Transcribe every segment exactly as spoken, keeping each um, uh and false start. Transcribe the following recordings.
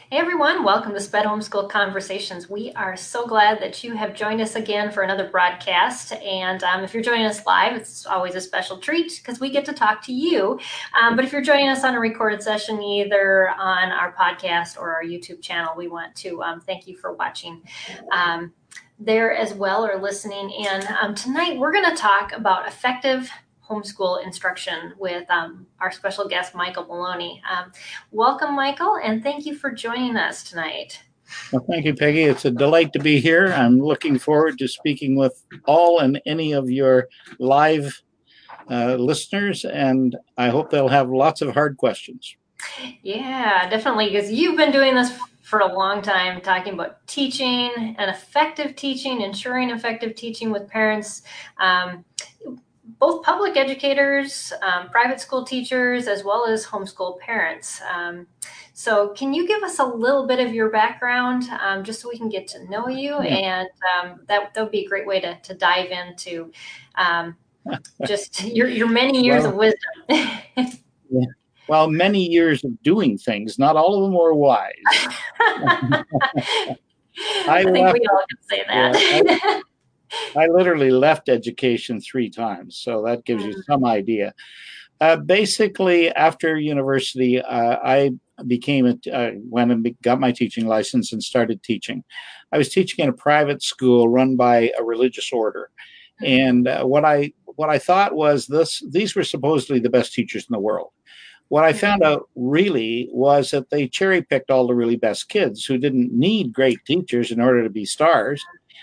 Hey everyone, welcome to Sped Homeschool Conversations. We are so glad that you have joined us again for another broadcast. And um, if you're joining us live, it's always a special treat because we get to talk to you. Um, but if you're joining us on a recorded session, either on our podcast or our YouTube channel, we want to um, thank you for watching um, there as well or listening in. Um, tonight, we're going to talk about effective homeschool instruction with um, our special guest, Michael Maloney. Um, welcome, Michael, and thank you for joining us tonight. Well, thank you, Peggy. It's a delight to be here. I'm looking forward to speaking with all and any of your live uh, listeners, and I hope they'll have lots of hard questions. Yeah, definitely, because you've been doing this for a long time, talking about teaching and effective teaching, ensuring effective teaching with parents. Um, both public educators, um, private school teachers, as well as homeschool parents. Um, so can you give us a little bit of your background um, just so we can get to know you? Yeah. And um, that, that would be a great way to, to dive into um, just your, your many years well, of wisdom. yeah. Well, many years of doing things, not all of them were wise. I, I, I think left, we all can say that. Yeah, I, I literally left education three times, so that gives you some idea. Uh, basically, after university, uh, I became a, uh, went and got my teaching license and started teaching. I was teaching in a private school run by a religious order, and uh, what I what I thought was this: these were supposedly the best teachers in the world. What I found out really was that they cherry picked all the really best kids who didn't need great teachers in order to be stars.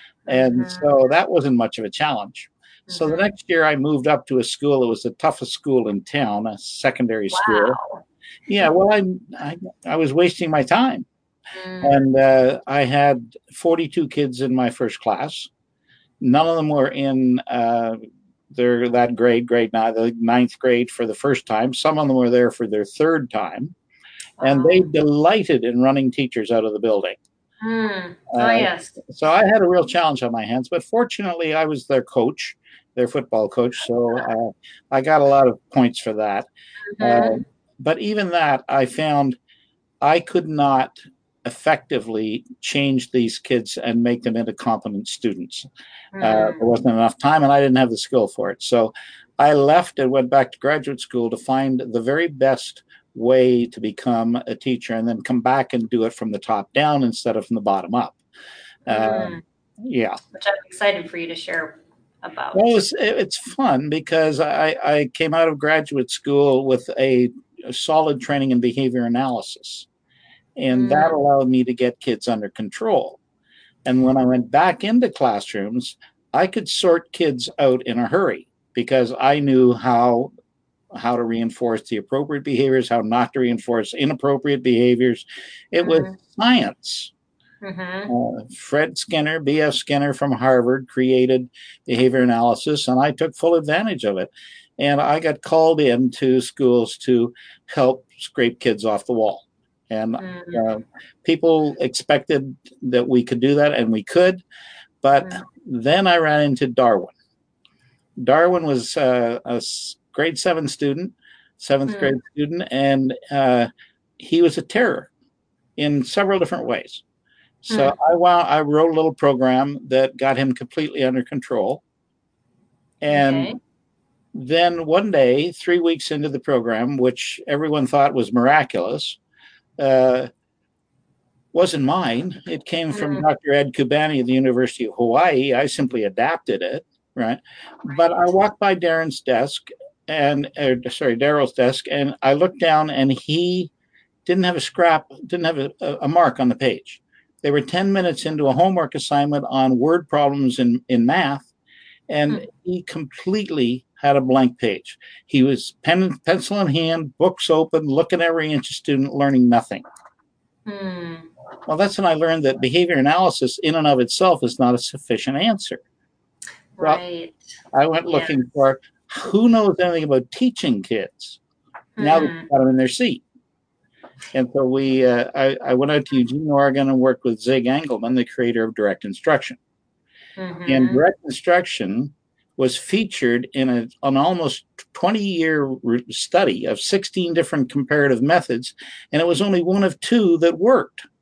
And so that wasn't much of a challenge. So the next year I moved up to a school that was the toughest school in town, a secondary school. Wow. Yeah, well, I, I, I was wasting my time. Mm. And uh, I had forty-two kids in my first class. None of them were in uh, their that grade, grade nine, the ninth grade for the first time. Some of them were there for their third time. Wow. And they delighted in running teachers out of the building. Mm. Oh, uh, yes. So I had a real challenge on my hands, but fortunately I was their coach, their football coach. So uh, I got a lot of points for that. Mm-hmm. Uh, but even that, I found I could not effectively change these kids and make them into competent students. Mm. Uh, there wasn't enough time and I didn't have the skill for it. So I left and went back to graduate school to find the very best way to become a teacher and then come back and do it from the top down instead of from the bottom up. Mm. Uh, yeah. Which I'm excited for you to share about. Well, it's, it's fun because I, I came out of graduate school with a, a solid training in behavior analysis. And mm. that allowed me to get kids under control. And when I went back into classrooms, I could sort kids out in a hurry because I knew how how to reinforce the appropriate behaviors, how not to reinforce inappropriate behaviors. It mm-hmm. was science. Mm-hmm. Uh, Fred Skinner, B F Skinner from Harvard, created behavior analysis, and I took full advantage of it. And I got called into schools to help scrape kids off the wall. And mm-hmm. uh, people expected that we could do that, and we could. But mm-hmm. then I ran into Darwin. Darwin was uh, a grade seven student, seventh mm. grade student, and uh, he was a terror in several different ways. So mm. I, wound, I wrote a little program that got him completely under control. And okay. then one day, three weeks into the program, which everyone thought was miraculous, uh, wasn't mine. It came from mm. Doctor Ed Kubani of the University of Hawaii. I simply adapted it, right? right. But I walked by Darren's desk, and uh, sorry, Daryl's desk, and I looked down, and he didn't have a scrap, didn't have a, a mark on the page. They were ten minutes into a homework assignment on word problems in, in math, and mm. he completely had a blank page. He was pen, pencil in hand, books open, looking at every inch of student, learning nothing. Mm. Well, that's when I learned that behavior analysis in and of itself is not a sufficient answer. Right. Well, I went yes. looking for who knows anything about teaching kids mm. now that we've got them in their seat. And so we, uh, I, I went out to Eugene, Oregon, and worked with Zig Engelman, the creator of Direct Instruction. Mm-hmm. And Direct Instruction was featured in a, an almost twenty-year study of sixteen different comparative methods, and it was only one of two that worked.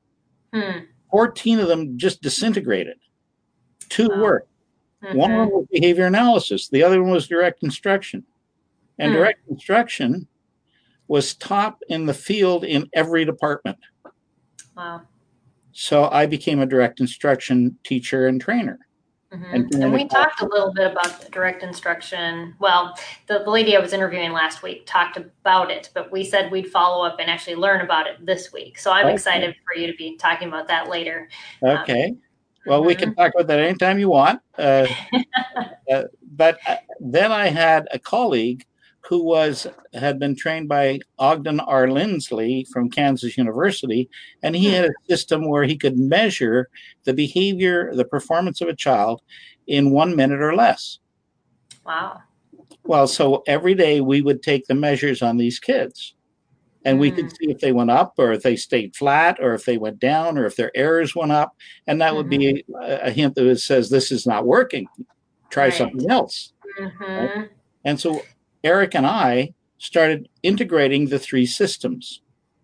Hmm. fourteen of them just disintegrated. Two Wow. worked. Mm-hmm. One of them was behavior analysis. The other one was direct instruction. And Hmm. direct instruction was top in the field in every department. Wow. So I became a direct instruction teacher and trainer. Mm-hmm. And, and we talked a little bit about direct instruction. Well, the, the lady I was interviewing last week talked about it, but we said we'd follow up and actually learn about it this week. So I'm okay. excited for you to be talking about that later. Okay. Um, well, mm-hmm. we can talk about that anytime you want. Uh, uh, but uh, then I had a colleague who was had been trained by Ogden R. Lindsley from Kansas University, and he had a system where he could measure the behavior, the performance of a child in one minute or less. Wow. Well, so every day we would take the measures on these kids, and mm. we could see if they went up or if they stayed flat or if they went down or if their errors went up, and that mm-hmm. would be a, a hint that says this is not working. Try right. something else. Mm-hmm. Right? And so Eric and I started integrating the three systems.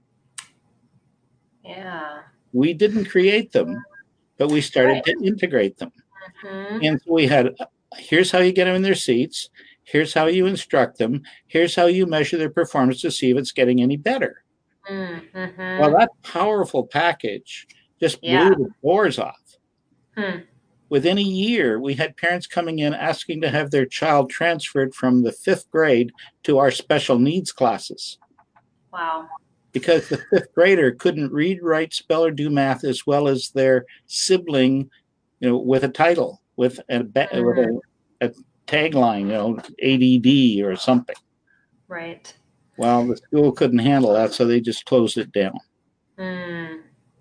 Yeah. We didn't create them, but we started right. to integrate them. Mm-hmm. And so we had, here's how you get them in their seats. Here's how you instruct them. Here's how you measure their performance to see if it's getting any better. Mm-hmm. Well, that powerful package just blew yeah. the doors off. Hmm. Within a year, we had parents coming in asking to have their child transferred from the fifth grade to our special needs classes. Wow. Because the fifth grader couldn't read, write, spell, or do math as well as their sibling, you know, with a title, with a, mm-hmm. with a, a tagline, you know, A D D or something. Right. Well, the school couldn't handle that, so they just closed it down. Mm.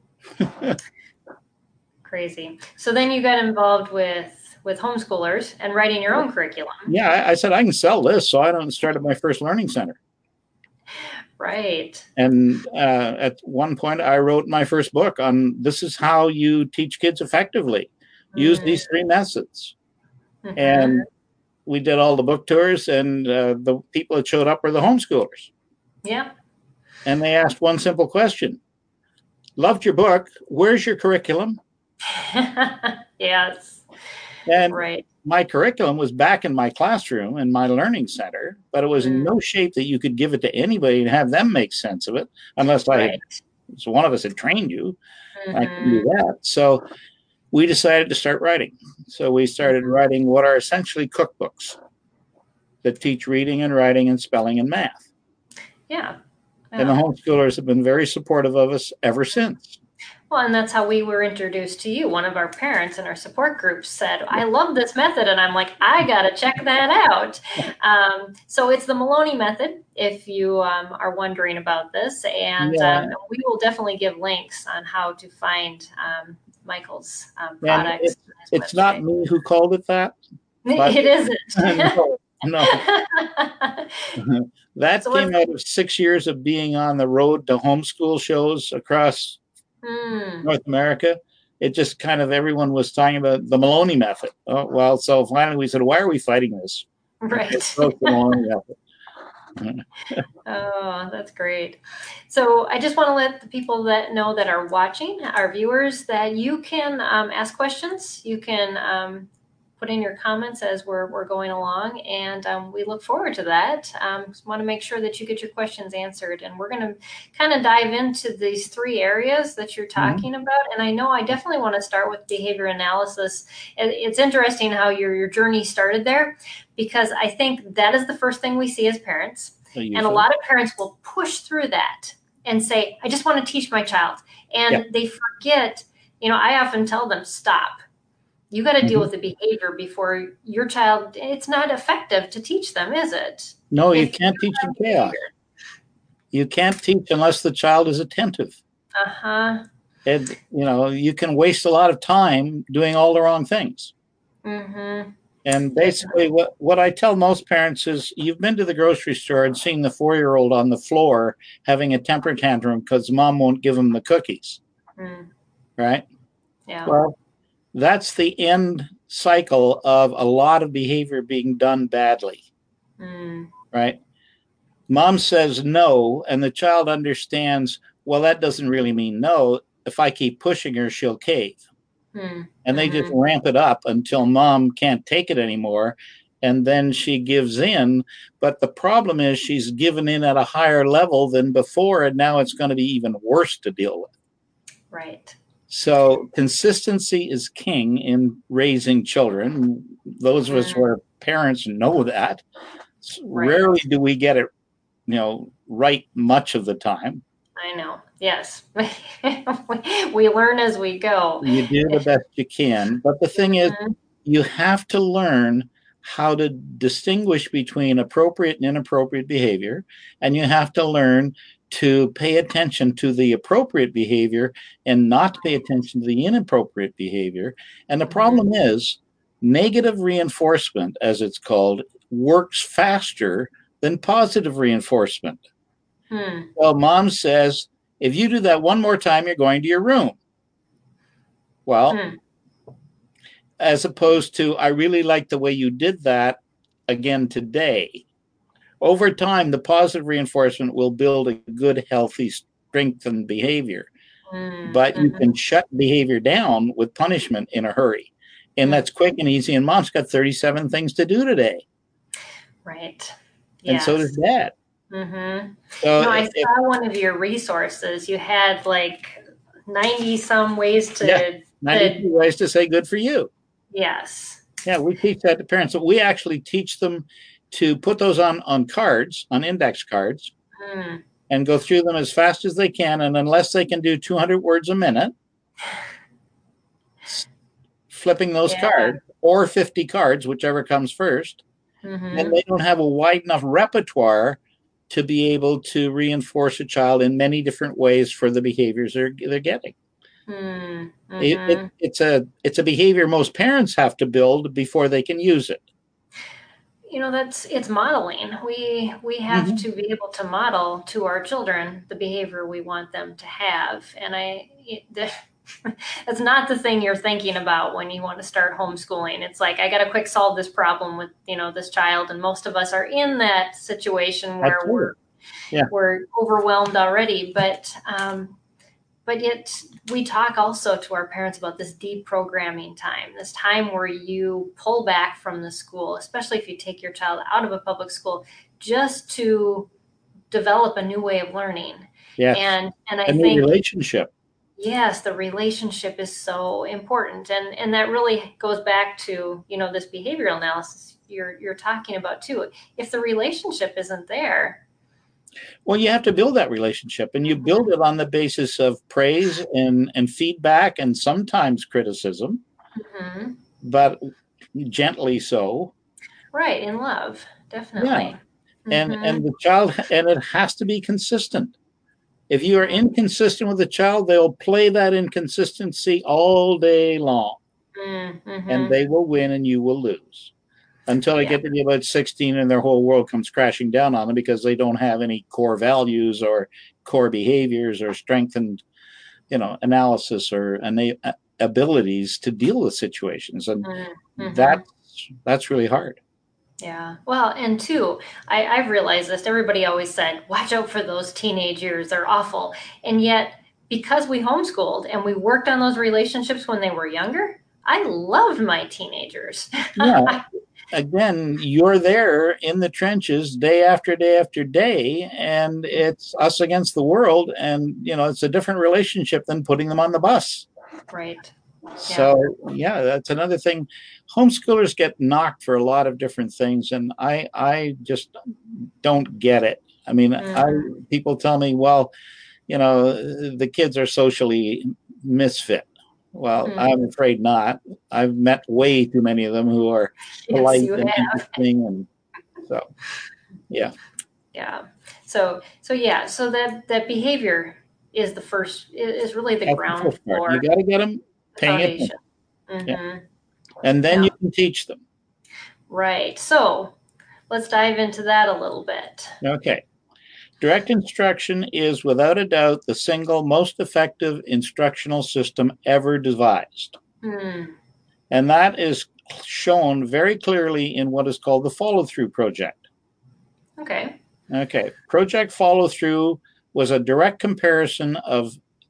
Crazy. So then you got involved with with homeschoolers and writing your own curriculum. Yeah, I, I said I can sell this, so I don't started my first learning center. Right. And uh, at one point, I wrote my first book on this is how you teach kids effectively. Use mm. these three methods. Mm-hmm. And we did all the book tours, and uh, the people that showed up were the homeschoolers. Yeah. And they asked one simple question. Loved your book. Where's your curriculum? Yes. And right. my curriculum was back in my classroom in my learning center, but it was mm. in no shape that you could give it to anybody and have them make sense of it, unless I right. had, so one of us had trained you. Mm-hmm. I couldn't do that. So we decided to start writing. So we started mm-hmm. writing what are essentially cookbooks that teach reading and writing and spelling and math. Yeah. yeah. And the homeschoolers have been very supportive of us ever since. Well, and that's how we were introduced to you. One of our parents in our support group said, I love this method. And I'm like, I got to check that out. Um, so it's the Maloney method, if you um, are wondering about this. And yeah. um, we will definitely give links on how to find um, Michael's um, products. It, it's website. Not me who called it that. It isn't. no. no. That so came out of six years of being on the road to homeschool shows across Hmm. North America. It just kind of everyone was talking about the Maloney method. Oh, well, so finally we said, why are we fighting this? Right. The Maloney method. Oh, that's great. So I just want to let the people that know that are watching, our viewers, that you can um, ask questions. You can um, put in your comments as we're, we're going along, and um, we look forward to that. Um, just want to make sure that you get your questions answered, and we're going to kind of dive into these three areas that you're talking mm-hmm. about. And I know I definitely want to start with behavior analysis. It's interesting how your, your journey started there, because I think that is the first thing we see as parents. And a lot of parents will push through that and say, I just want to teach my child. And yeah. they forget, you know, I often tell them, stop. You got to mm-hmm. deal with the behavior before your child, it's not effective to teach them, is it? No, you if can't you teach in chaos. You can't teach unless the child is attentive. Uh-huh. And, you know, you can waste a lot of time doing all the wrong things. Mm-hmm. And basically what, what I tell most parents is you've been to the grocery store and seen the four-year-old on the floor having a temper tantrum because mom won't give him the cookies. Mm. Right? Yeah. Well, that's the end cycle of a lot of behavior being done badly, mm. right? Mom says no, and the child understands, well, that doesn't really mean no. if I keep pushing her, she'll cave. Mm-hmm. And they just ramp it up until mom can't take it anymore. And then she gives in. But the problem is she's given in at a higher level than before. And now it's going to be even worse to deal with. Right. So consistency is king in raising children. Those of us who are parents know that. Right. Rarely do we get it, you know, right much of the time. I know. Yes. We learn as we go. You do the best you can. But the thing mm-hmm. is, you have to learn how to distinguish between appropriate and inappropriate behavior. And you have to learn to pay attention to the appropriate behavior and not pay attention to the inappropriate behavior. And the mm-hmm. problem is, negative reinforcement, as it's called, works faster than positive reinforcement. Hmm. Well, mom says, if you do that one more time, you're going to your room. Well, hmm. as opposed to, I really like the way you did that again today. Over time, the positive reinforcement will build a good, healthy, strengthened behavior. Mm-hmm. But you can shut behavior down with punishment in a hurry. And mm-hmm. that's quick and easy. And mom's got thirty-seven things to do today. Right. And yes. so does dad. Mm-hmm. So you know, I if, saw one of your resources. You had like ninety some ways to. Yeah, ninety to, ways to say good for you. Yes. Yeah, we teach that to parents. So we actually teach them to put those on, on cards, on index cards, mm. and go through them as fast as they can. And unless they can do two hundred words a minute, flipping those yeah. cards, or fifty cards, whichever comes first, mm-hmm. and they don't have a wide enough repertoire to be able to reinforce a child in many different ways for the behaviors they're, they're getting. Mm-hmm. It, it, it's a it's a behavior most parents have to build before they can use it. You know, that's it's modeling. We we have mm-hmm. to be able to model to our children the behavior we want them to have. And I, the, that's not the thing you're thinking about when you want to start homeschooling. It's like, I got to quick solve this problem with, you know, this child. And most of us are in that situation where we're yeah. we're overwhelmed already. But um, but yet we talk also to our parents about this deprogramming time, this time where you pull back from the school, especially if you take your child out of a public school, just to develop a new way of learning. Yes. And and I a new think relationship. Yes, the relationship is so important. And and that really goes back to, you know, this behavioral analysis you're you're talking about too. If the relationship isn't there. Well, you have to build that relationship, and you build it on the basis of praise and, and feedback and sometimes criticism, mm-hmm. but gently so. Right, in love, definitely. Yeah. Mm-hmm. And and the child, and it has to be consistent. If you are inconsistent with the child, they'll play that inconsistency all day long, mm-hmm. and they will win and you will lose. Until they yeah. get to be about sixteen and their whole world comes crashing down on them because they don't have any core values or core behaviors or strengthened, you know, analysis or innate abilities to deal with situations. And mm-hmm. that's, that's really hard. Yeah. Well, and two, I, I've realized this. Everybody always said, watch out for those teenage years. They're awful. And yet, because we homeschooled and we worked on those relationships when they were younger, I loved my teenagers. Yeah. Again, you're there in the trenches day after day after day, and it's us against the world. And, you know, it's a different relationship than putting them on the bus. Right. So, yeah, that's another thing. Homeschoolers get knocked for a lot of different things, and I, I just don't get it. I mean, mm-hmm. I, people tell me, well, you know, the kids are socially misfit. Well, mm-hmm. I'm afraid not. I've met way too many of them who are polite yes, and interesting, and so, yeah. Yeah. So, so yeah. So that that behavior is the first. Is really the That's ground the floor. You got to get them paying attention, mm-hmm. yeah. and then yeah. you can teach them. Right. So, let's dive into that a little bit. Okay. Direct instruction is, without a doubt, the single most effective instructional system ever devised. Mm. And that is shown very clearly in what is called the follow-through project. Okay. Okay. Project Follow-Through was a direct comparison of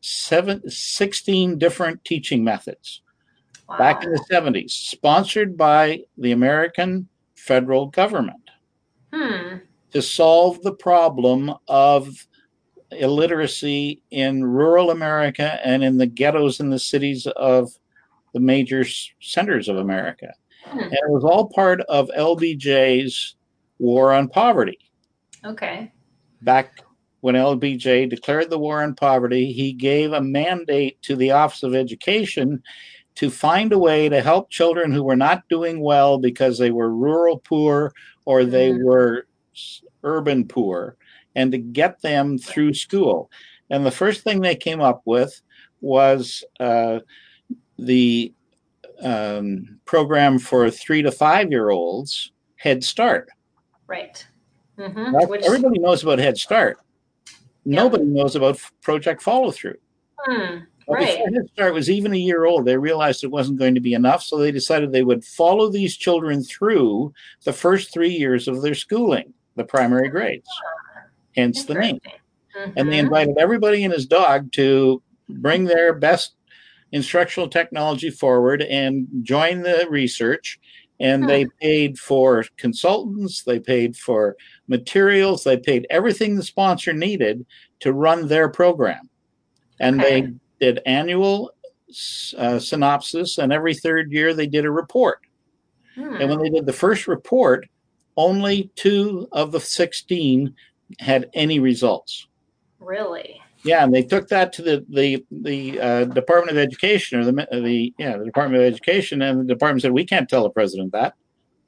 seven, sixteen different teaching methods Wow. back in the seventies, sponsored by the American federal government Hmm. to solve the problem of illiteracy in rural America and in the ghettos in the cities of the major centers of America. Hmm. And it was all part of L B J's war on poverty. Okay. Back when L B J declared the war on poverty, he gave a mandate to the Office of Education to find a way to help children who were not doing well because they were rural poor or they Mm. were urban poor, and to get them through school. And the first thing they came up with was uh, the um, program for three to five year olds, Head Start. Right. Mm-hmm. Now, Which, everybody knows about Head Start. Nobody knows about Project Follow Through. hmm, But right. before Head Start was even a year old, they realized it wasn't going to be enough, so they decided they would follow these children through the first three years of their schooling, the primary grades, hence the name. Mm-hmm. And they invited everybody and his dog to bring their best instructional technology forward and join the research. And Hmm. they paid for consultants, they paid for materials, they paid everything the sponsor needed to run their program. And Okay. they did annual uh, synopsis, and every third year they did a report. Hmm. And when they did the first report, only two of the sixteen had any results. Really? Yeah, and they took that to the the the uh, Department of Education, or the the yeah the Department of Education, and the department said, we can't tell the president that.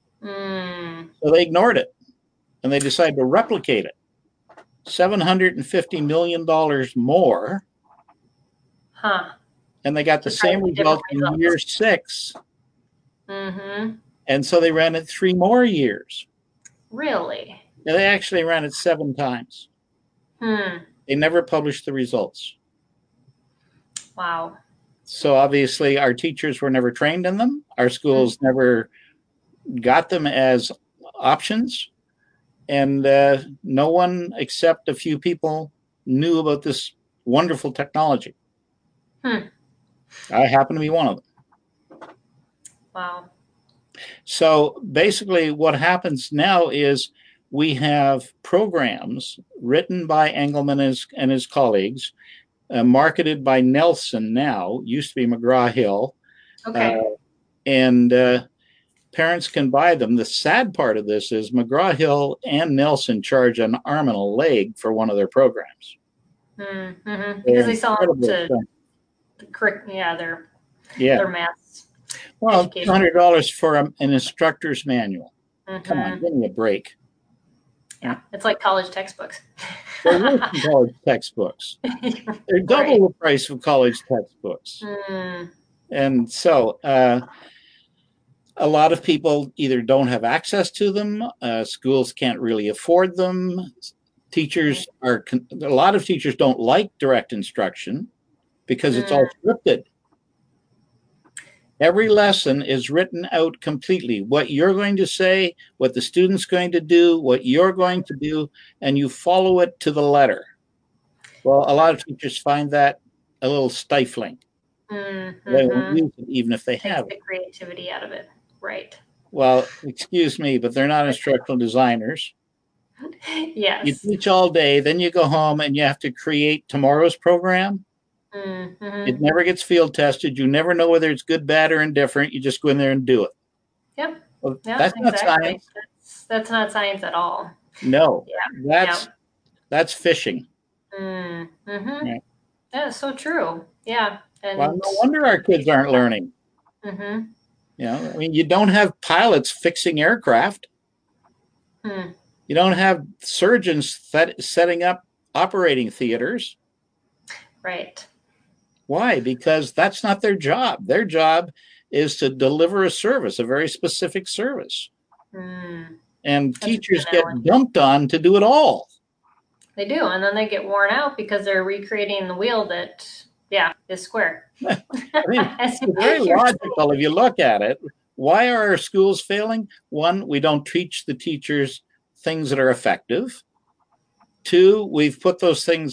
Mm. So they ignored it, and they decided to replicate it. seven hundred fifty million dollars more. Huh. And they got the same results in year six. Mm-hmm. And so they ran it three more years. Really? Now, they actually ran it seven times. Hmm. They never published the results. Wow. So obviously our teachers were never trained in them. Our schools mm-hmm. never got them as options. And uh, no one except a few people knew about this wonderful technology. Hmm. I happen to be one of them. Wow. So basically what happens now is we have programs written by Engelman and his, and his colleagues, uh, marketed by Nelson now, used to be McGraw-Hill. Okay. Uh, and uh, parents can buy them. The sad part of this is McGraw-Hill and Nelson charge an arm and a leg for one of their programs. Mm-hmm. Because they sell them to the, yeah, their, yeah. their maths. Well, education. two hundred dollars for a, an instructor's manual. Mm-hmm. Come on, give me a break. Yeah, it's like college textbooks. They're worse than college textbooks. They're double right. the price of college textbooks. Mm. And so uh, a lot of people either don't have access to them, uh, schools can't really afford them. Teachers are, a lot of teachers don't like direct instruction because mm. it's all scripted. Every lesson is written out completely. What you're going to say, what the student's going to do, what you're going to do, and you follow it to the letter. Well, a lot of teachers find that a little stifling. Mm-hmm. They won't use it even if they Takes have the it. creativity out of it. Right. Well, excuse me, but they're not instructional designers. Yes. You teach all day, then you go home and you have to create tomorrow's program. Mm-hmm. It never gets field tested. You never know whether it's good, bad, or indifferent. You just go in there and do it. Yep. Well, yep that's exactly. not science. That's, that's not science at all. No. Yeah. That's yeah. that's fishing. Mm-hmm. Right. That's so true. Yeah. And well, no wonder our kids aren't learning. Mm-hmm. You know, I mean, you don't have pilots fixing aircraft. Hmm. You don't have surgeons set, setting up operating theaters. Right. Why? Because that's not their job. Their job is to deliver a service, a very specific service. Mm. And That's teachers get dumped on to do it all. They do. And then they get worn out because they're recreating the wheel that, yeah, is square. I mean, it's very logical if you look at it. Why are our schools failing? One, we don't teach the teachers things that are effective. Two, we've put those things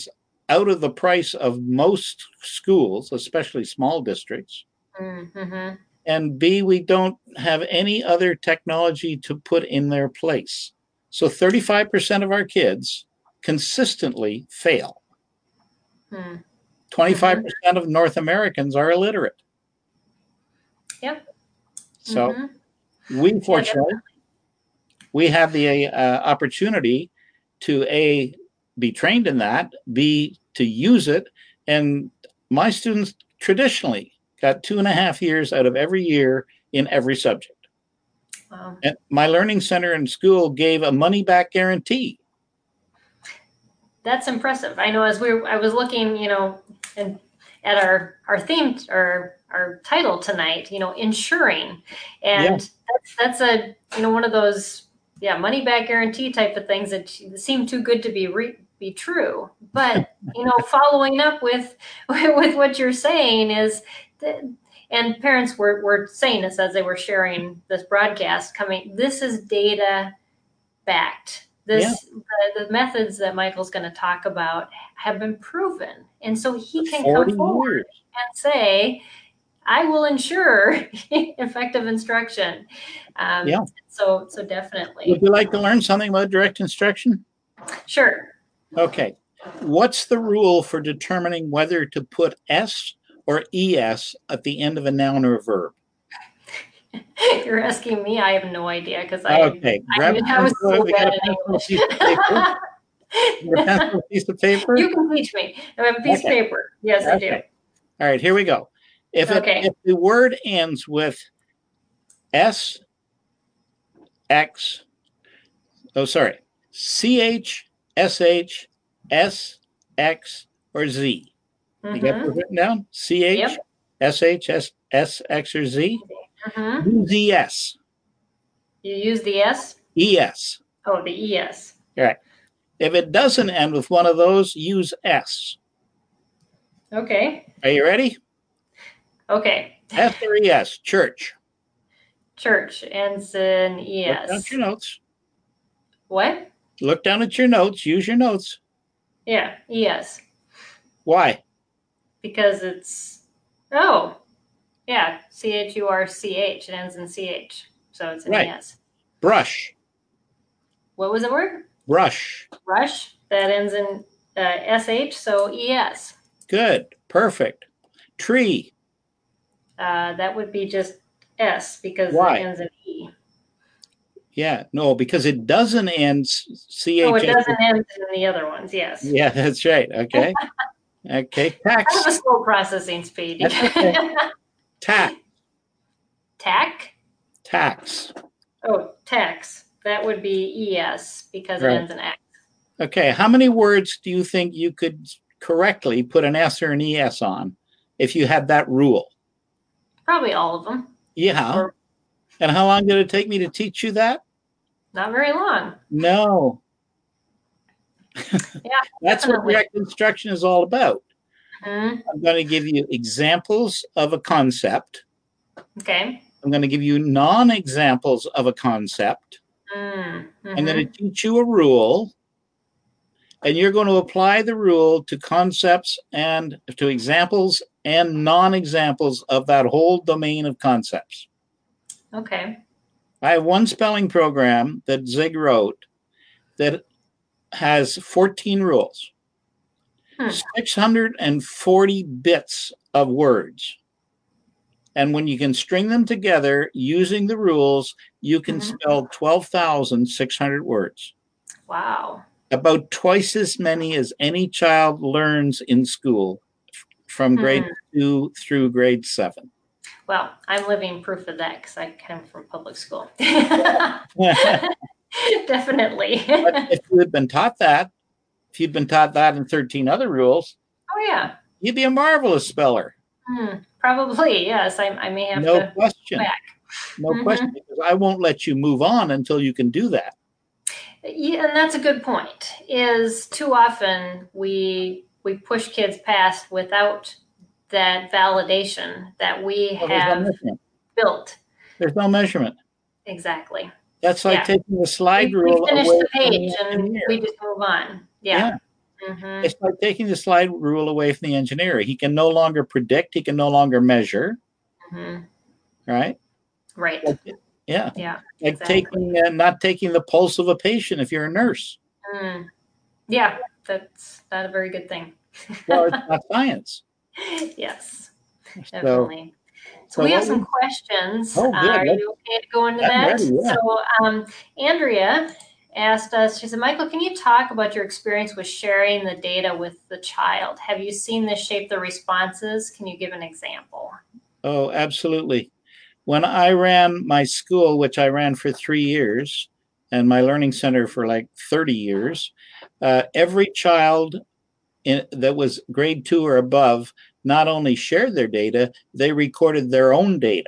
out of the price of most schools, especially small districts. Mm-hmm. And B, we don't have any other technology to put in their place. So thirty-five percent of our kids consistently fail. Hmm. twenty-five percent mm-hmm. of North Americans are illiterate. Yep. So mm-hmm. we, fortunately, yeah, we have the uh, opportunity to A, be trained in that, B, to use it. And my students traditionally got two and a half years out of every year in every subject. Wow. And my learning center in school gave a money-back guarantee. That's impressive. I know as we were, I was looking, you know, and at our our theme or our title tonight, you know, ensuring, and yeah. that's that's a you know one of those yeah money back guarantee type of things that seem too good to be re- be true. But you know, following up with with what you're saying is that, and parents were were saying this as they were sharing this broadcast. Coming, this is data backed. This yeah. the, the methods that Michael's going to talk about have been proven, and so he can come forward years. and say, "I will ensure effective instruction." Um, yeah. So, so definitely. Would you like to learn something about direct instruction? Sure. Okay. What's the rule for determining whether to put S or E S at the end of a noun or a verb? You're asking me. I have no idea because I. Okay. Grab I, I was so bad at English. Piece of paper. A pencil, piece of paper. You can teach me. I have a piece okay. of paper. Yes, I okay. do. All right. Here we go. If it, okay. if the word ends with S, X, oh sorry, C H, S H, S, X, or Z. Mm-hmm. You got those written down? C H, yep. S H, S, S, X, or Z? Mm-hmm. Use E S. You use the S? E S. Oh, the E S. All right. If it doesn't end with one of those, use S. Okay. Are you ready? Okay. S or E S, church. Church ends in E S. Look down at your notes. What? Look down at your notes. Use your notes. Yeah, E S. Why? Because it's, oh, yeah, C H U R C H. It ends in C H. So it's an right. E S. Brush. What was the word? Brush. Brush. That ends in uh, S H, so E S. Good. Perfect. Tree. Uh, that would be just S because Why? it ends in E. Yeah, no, because it doesn't end C H. Oh, it doesn't end in the other ones, yes. Yeah, that's right. Okay. Okay. Tax. I have a slow processing speed. That's okay. Tax. Tack? Tax. Oh, tax. That would be E S because right. it ends in X. Okay. How many words do you think you could correctly put an S or an E S on if you had that rule? Probably all of them. Yeah. Or, and how long did it take me to teach you that? Not very long. No. Yeah. That's definitely. what direct instruction is all about. Mm-hmm. I'm going to give you examples of a concept. Okay. I'm going to give you non-examples of a concept. Mm-hmm. I'm going to teach you a rule. And you're going to apply the rule to concepts and to examples and non-examples of that whole domain of concepts. Okay. I have one spelling program that Zig wrote that has fourteen rules, hmm. six hundred forty bits of words. And when you can string them together using the rules, you can mm-hmm. spell twelve thousand six hundred words. Wow. About twice as many as any child learns in school from grade mm-hmm. two through grade seven. Well, I'm living proof of that because I come from public school. Definitely. But if you had been taught that, if you'd been taught that in thirteen other rules, oh yeah, you'd be a marvelous speller. Hmm, probably, yes. I, I may have no to question. go back. No mm-hmm. question, because I won't let you move on until you can do that. Yeah, and that's a good point. Is too often we we push kids past without that validation that we well, have no built. There's no measurement. Exactly. That's like yeah. taking the slide we, rule. We finish away the page and we just move on. Yeah. yeah. Mm-hmm. It's like taking the slide rule away from the engineer. He can no longer predict. He can no longer measure. Mm-hmm. Right. Right. Like, yeah. Yeah, Like exactly. taking uh, not taking the pulse of a patient if you're a nurse. Mm. Yeah, that's not a very good thing. Well, it's not science. Yes, So, definitely. So so we have what some we, questions. Uh, oh, good. are Let's, you okay to go into I'm that? ready. So Yeah. um, Andrea asked us, she said, Michael, can you talk about your experience with sharing the data with the child? Have you seen this shape the responses? Can you give an example? Oh, absolutely. When I ran my school, which I ran for three years, and my learning center for like thirty years, uh, every child in, that was grade two or above not only shared their data, they recorded their own data.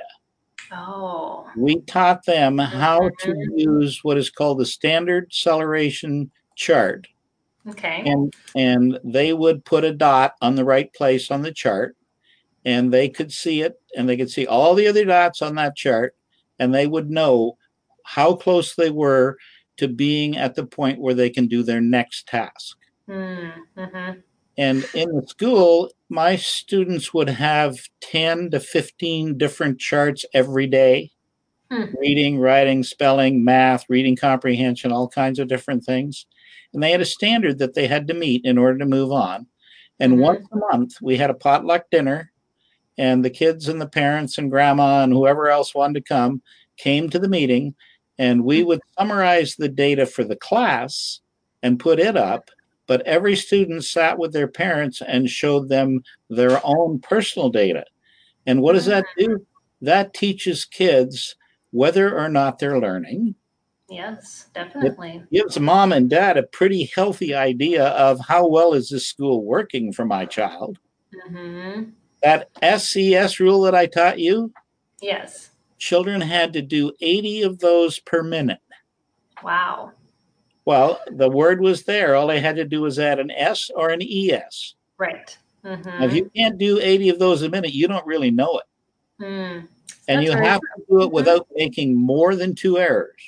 Oh. We taught them how to Mhm. use what is called the standard acceleration chart. Okay. And, and they would put a dot on the right place on the chart, and they could see it, and they could see all the other dots on that chart, and they would know how close they were to being at the point where they can do their next task. Mm-hmm. And in the school, my students would have ten to fifteen different charts every day, Hmm. reading, writing, spelling, math, reading comprehension, all kinds of different things. And they had a standard that they had to meet in order to move on. And Mm-hmm. once a month, we had a potluck dinner, and the kids and the parents and grandma and whoever else wanted to come came to the meeting, and we would summarize the data for the class and put it up, but every student sat with their parents and showed them their own personal data. And what does that do? That teaches kids whether or not they're learning. Yes, It definitely. gives mom and dad a pretty healthy idea of how well is this school working for my child. Mm-hmm. That S C S rule that I taught you, Yes. children had to do eighty of those per minute. Wow. Well, the word was there. All they had to do was add an S or an E S. Right. Now, if Mm-hmm. you can't do eighty of those a minute, you don't really know it. Mm. And That's you very have true. to do it Mm-hmm. without making more than two errors.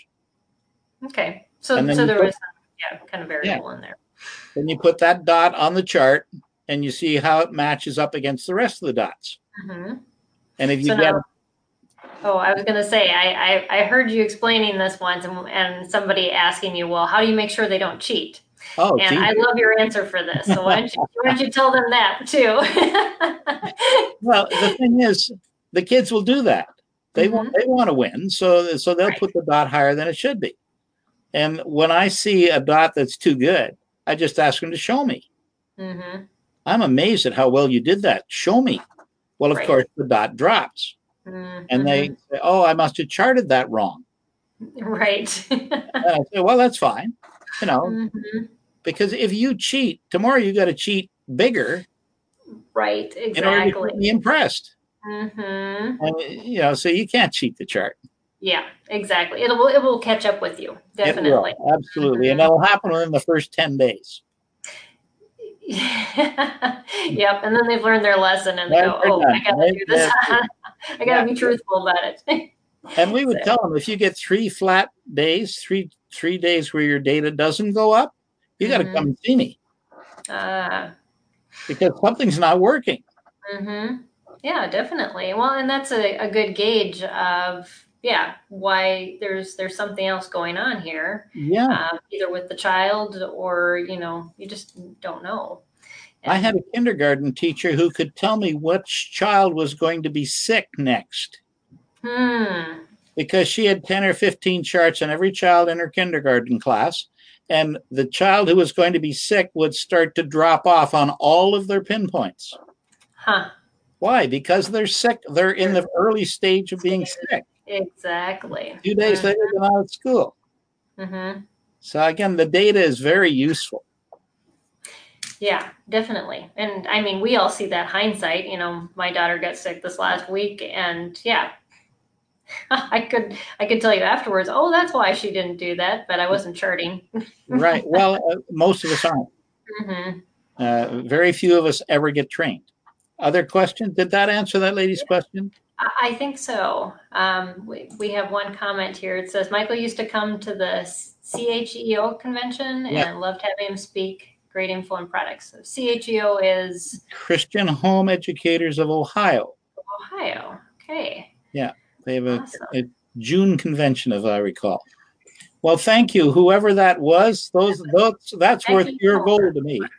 Okay. And So then so you there put, was yeah, kind of yeah, variable in there. then you put that dot on the chart and you see how it matches up against the rest of the dots. Mm-hmm. And if you So get, now, oh, I was going to say, I, I, I heard you explaining this once and, and somebody asking you, well, how do you make sure they don't cheat? oh, And gee. I love your answer for this. So why don't you, why don't you tell them that too? Well, the thing is, the kids will do that. They want Mm-hmm. they want to win, so so they'll Right. put the dot higher than it should be. And when I see a dot that's too good, I just ask them to show me. Mm-hmm. I'm amazed at how well you did that. Show me. Well, of Right. course, the dot drops, and they Mm-hmm. say, "Oh, I must have charted that wrong." Right. And I say, "Well, that's fine, you know, Mm-hmm. because if you cheat tomorrow, you got to cheat bigger Right. in order to Exactly. keep me impressed." Mm-hmm. And you know, so you can't cheat the chart. Yeah, exactly. It'll it will catch up with you, It definitely. will absolutely, and Mhm. that'll happen within the first ten days. Yep, and then they've learned their lesson and they Then go, they're "Oh, I done. gotta They, do this. they, I gotta yeah, be truthful about it." and we So, would tell them if you get three flat days, three three days where your data doesn't go up, you got to come mhm. and see me Uh, because something's not working. mhm. Yeah, definitely. Well, and that's a, a good gauge of yeah why there's there's something else going on here, Yeah, um, either with the child or you know you just don't know. I had And a kindergarten teacher who could tell me which child was going to be sick next hmm, because she had ten or fifteen charts on every child in her kindergarten class. And the child who was going to be sick would start to drop off on all of their pinpoints. huh. Why? Because they're sick. They're in Sure. the early stage of being sick. Exactly. Two days Mm-hmm. later, they're out of school. Mm-hmm. So again, the data is very useful. Yeah, definitely. And I mean, we all see that hindsight. You know, my daughter got sick this last week, and yeah, I could I could tell you afterwards. Oh, that's why she didn't do that, but I wasn't charting. Right. Well, uh, most of us aren't. Mm-hmm. Uh, very few of us ever get trained. Other questions? Did that answer that lady's question? I, I think so. Um, we we have one comment here. It says Michael used to come to the C H E O convention Yeah. and loved having him speak. Great Info and Products. So C H E O is Christian Home Educators of Ohio. Ohio. Okay. Yeah, they have a, Awesome. a June convention, as I recall. Well, thank you, whoever that was. Those, those that's Thank worth you. your gold to me.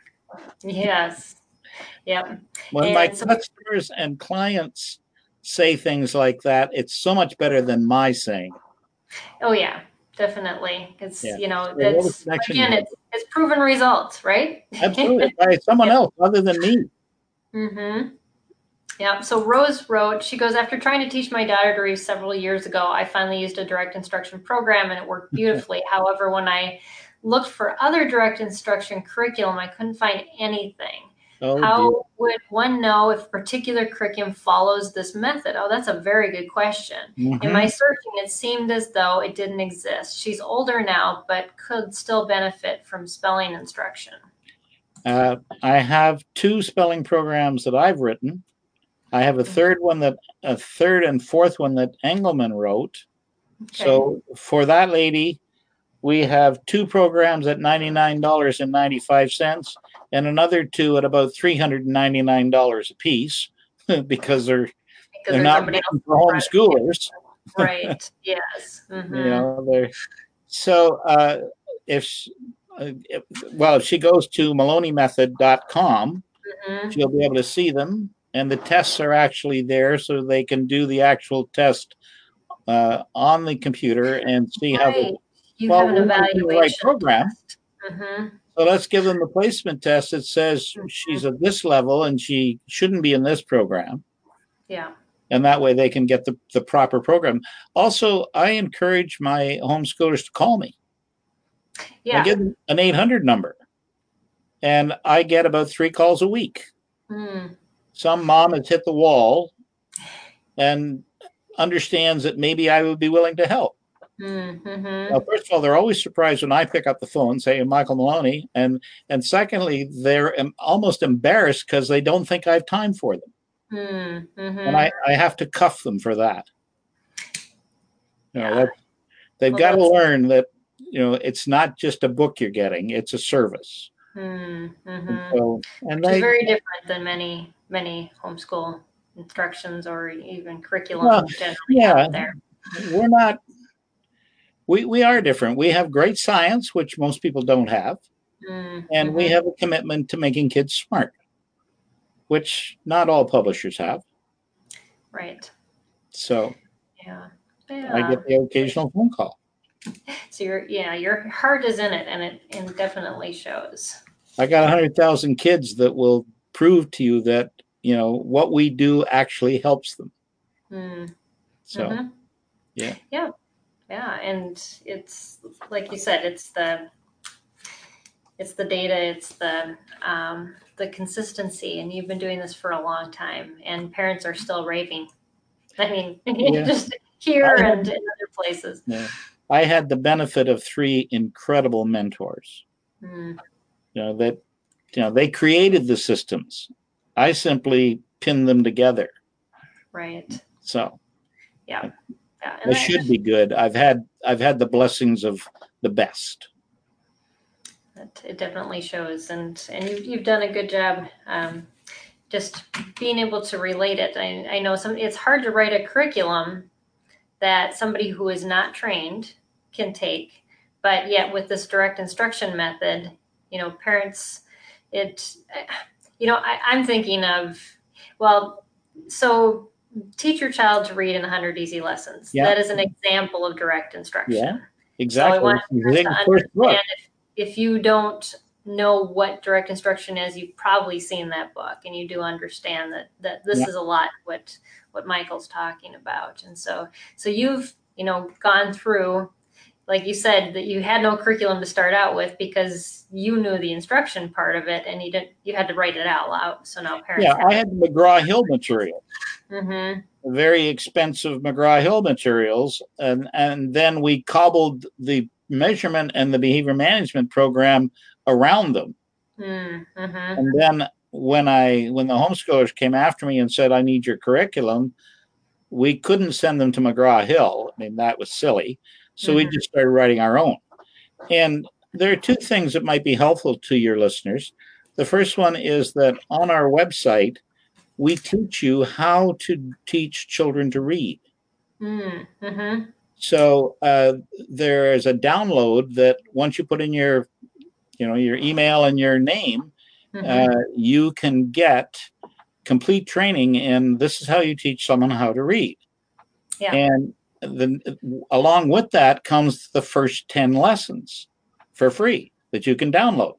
Yes. Yep. When my And so, customers and clients say things like that, it's so much better than my saying. oh yeah, definitely. It's, Yeah. you know, So what was that's, the connection again, you it's, it's proven results, right? had? Absolutely, by someone Yep. else other than me. Mm-hmm. Yeah. So Rose wrote, she goes, after trying to teach my daughter to read several years ago, I finally used a direct instruction program and it worked beautifully. However, when I looked for other direct instruction curriculum, I couldn't find anything. Oh dear. How would one know if a particular curriculum follows this method? Oh, that's a very good question. Mm-hmm. In my searching, it seemed as though it didn't exist. She's older now, but could still benefit from spelling instruction. Uh, I have two spelling programs that I've written. I have a third one that a third and fourth one that Engelman wrote. Okay. So for that lady, we have two programs at ninety-nine dollars and ninety-five cents and another two at about three hundred ninety-nine dollars a piece because they're Because they're there's not somebody written else. for homeschoolers. Right. Yes. Mm-hmm. You know, they're so uh, if, uh, if well, if she goes to maloney method dot com, Mm-hmm. she'll be able to see them, and the tests are actually there, so they can do the actual test uh, on the computer and see Right. how. The, You well, have an we want to do the right evaluation program. test. Mm-hmm. So let's give them the placement test that says Mm-hmm. she's at this level and she shouldn't be in this program. Yeah. And that way they can get the, the proper program. Also, I encourage my homeschoolers to call me. Yeah. I give them an eight hundred number, and I get about three calls a week. Mm. Some mom has hit the wall and understands that maybe I would be willing to help. Mm-hmm. Well, first of all, they're always surprised when I pick up the phone, say Michael Maloney, and and secondly, they're almost embarrassed because they don't think I have time for them. Mm-hmm. And I, I have to cuff them for that. You know, Yeah. that they've Well, got to that's- learn that, you know, it's not just a book you're getting, it's a service. Mm-hmm. And so, and Which they, is very different than many, many homeschool instructions or even curriculum well, generally yeah, out there. we're not, we, we are different. We have great science, which most people don't have. Mm-hmm. And we have a commitment to making kids smart, which not all publishers have. Right. So Yeah. Yeah. I get the occasional phone call. So your yeah, your heart is in it, and it and definitely shows. I got a hundred thousand kids that will prove to you that, you know, what we do actually helps them. Mm. So, mm-hmm. yeah, yeah, yeah, and it's like you said, it's the it's the data, it's the um, the consistency, and you've been doing this for a long time, and parents are still raving. I mean, yeah. just here had, and in other places. Yeah. I had the benefit of three incredible mentors. Mm. You know, that, you know, they created the systems. I simply pinned them together. Right. So, yeah, yeah. They should be good. I've had I've had the blessings of the best. It, it definitely shows, and and you, you've done a good job. Um, just being able to relate it. I, I know some. It's hard to write a curriculum that somebody who is not trained can take, but yet with this direct instruction method, you know, parents, it, you know, I, I'm thinking of, well, so teach your child to read in one hundred easy lessons. Yeah. That is an example of direct instruction. Yeah, exactly. So I want parents to understand if, if you don't know what direct instruction is, you've probably seen that book, and you do understand that that this yeah. is a lot what what Michael's talking about. And so so you've, you know, gone through, like you said, that you had no curriculum to start out with because you knew the instruction part of it, and you didn't you had to write it out loud. So now parents yeah I had the McGraw-Hill material. Mm-hmm. Very expensive McGraw-Hill materials, and and then we cobbled the measurement and the behavior management program around them. Mm-hmm. And then when I when the homeschoolers came after me and said, I need your curriculum, we couldn't send them to McGraw-Hill. I mean, that was silly. So mm-hmm. we just started writing our own. And there are two things that might be helpful to your listeners. The first one is that on our website, we teach you how to teach children to read. Mm, mm-hmm. So uh, there is a download that once you put in your, you know, your email and your name, Mm-hmm. uh, you can get complete training in this is how you teach someone how to read. Yeah. And the, along with that comes the first ten lessons for free that you can download.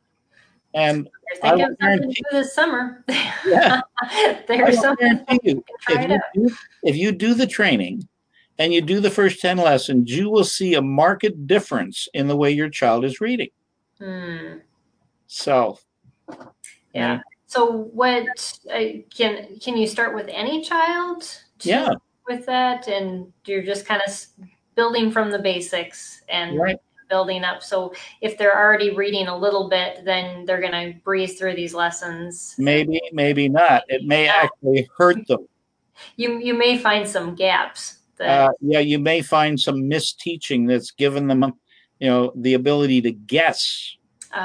And You're I thinking will of something to guarantee, do this summer. Yeah, There's I will something guarantee you you, can try if it you out. do, if you do the training and you do the first ten lessons, you will see a marked difference in the way your child is reading. Hmm. So, Yeah. yeah. So what uh, can can you start with any child to, Yeah. with that, and you're just kind of building from the basics and Right. building up. So if they're already reading a little bit, then they're going to breeze through these lessons. Maybe, maybe not. It may actually hurt them. You you may find some gaps. That, uh, yeah, you may find some misteaching that's given them, you know, the ability to guess.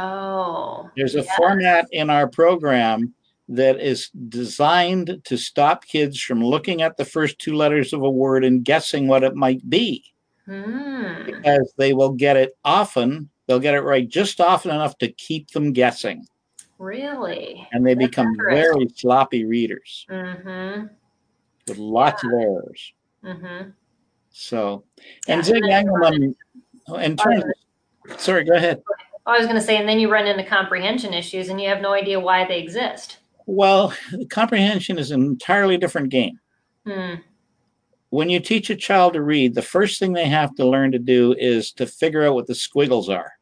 oh, There's a yeah. format in our program that is designed to stop kids from looking at the first two letters of a word and guessing what it might be. Hmm. Because they will get it often, they'll get it right just often enough to keep them guessing. Really? And they That's become very sloppy readers mm-hmm. with lots Yeah. of errors. Mm-hmm. So, Yeah. and Zig Engelman, in terms of, sorry, go ahead. I was going to say, and then you run into comprehension issues and you have no idea why they exist. Well, comprehension is an entirely different game. Hmm. When you teach a child to read, the first thing they have to learn to do is to figure out what the squiggles are.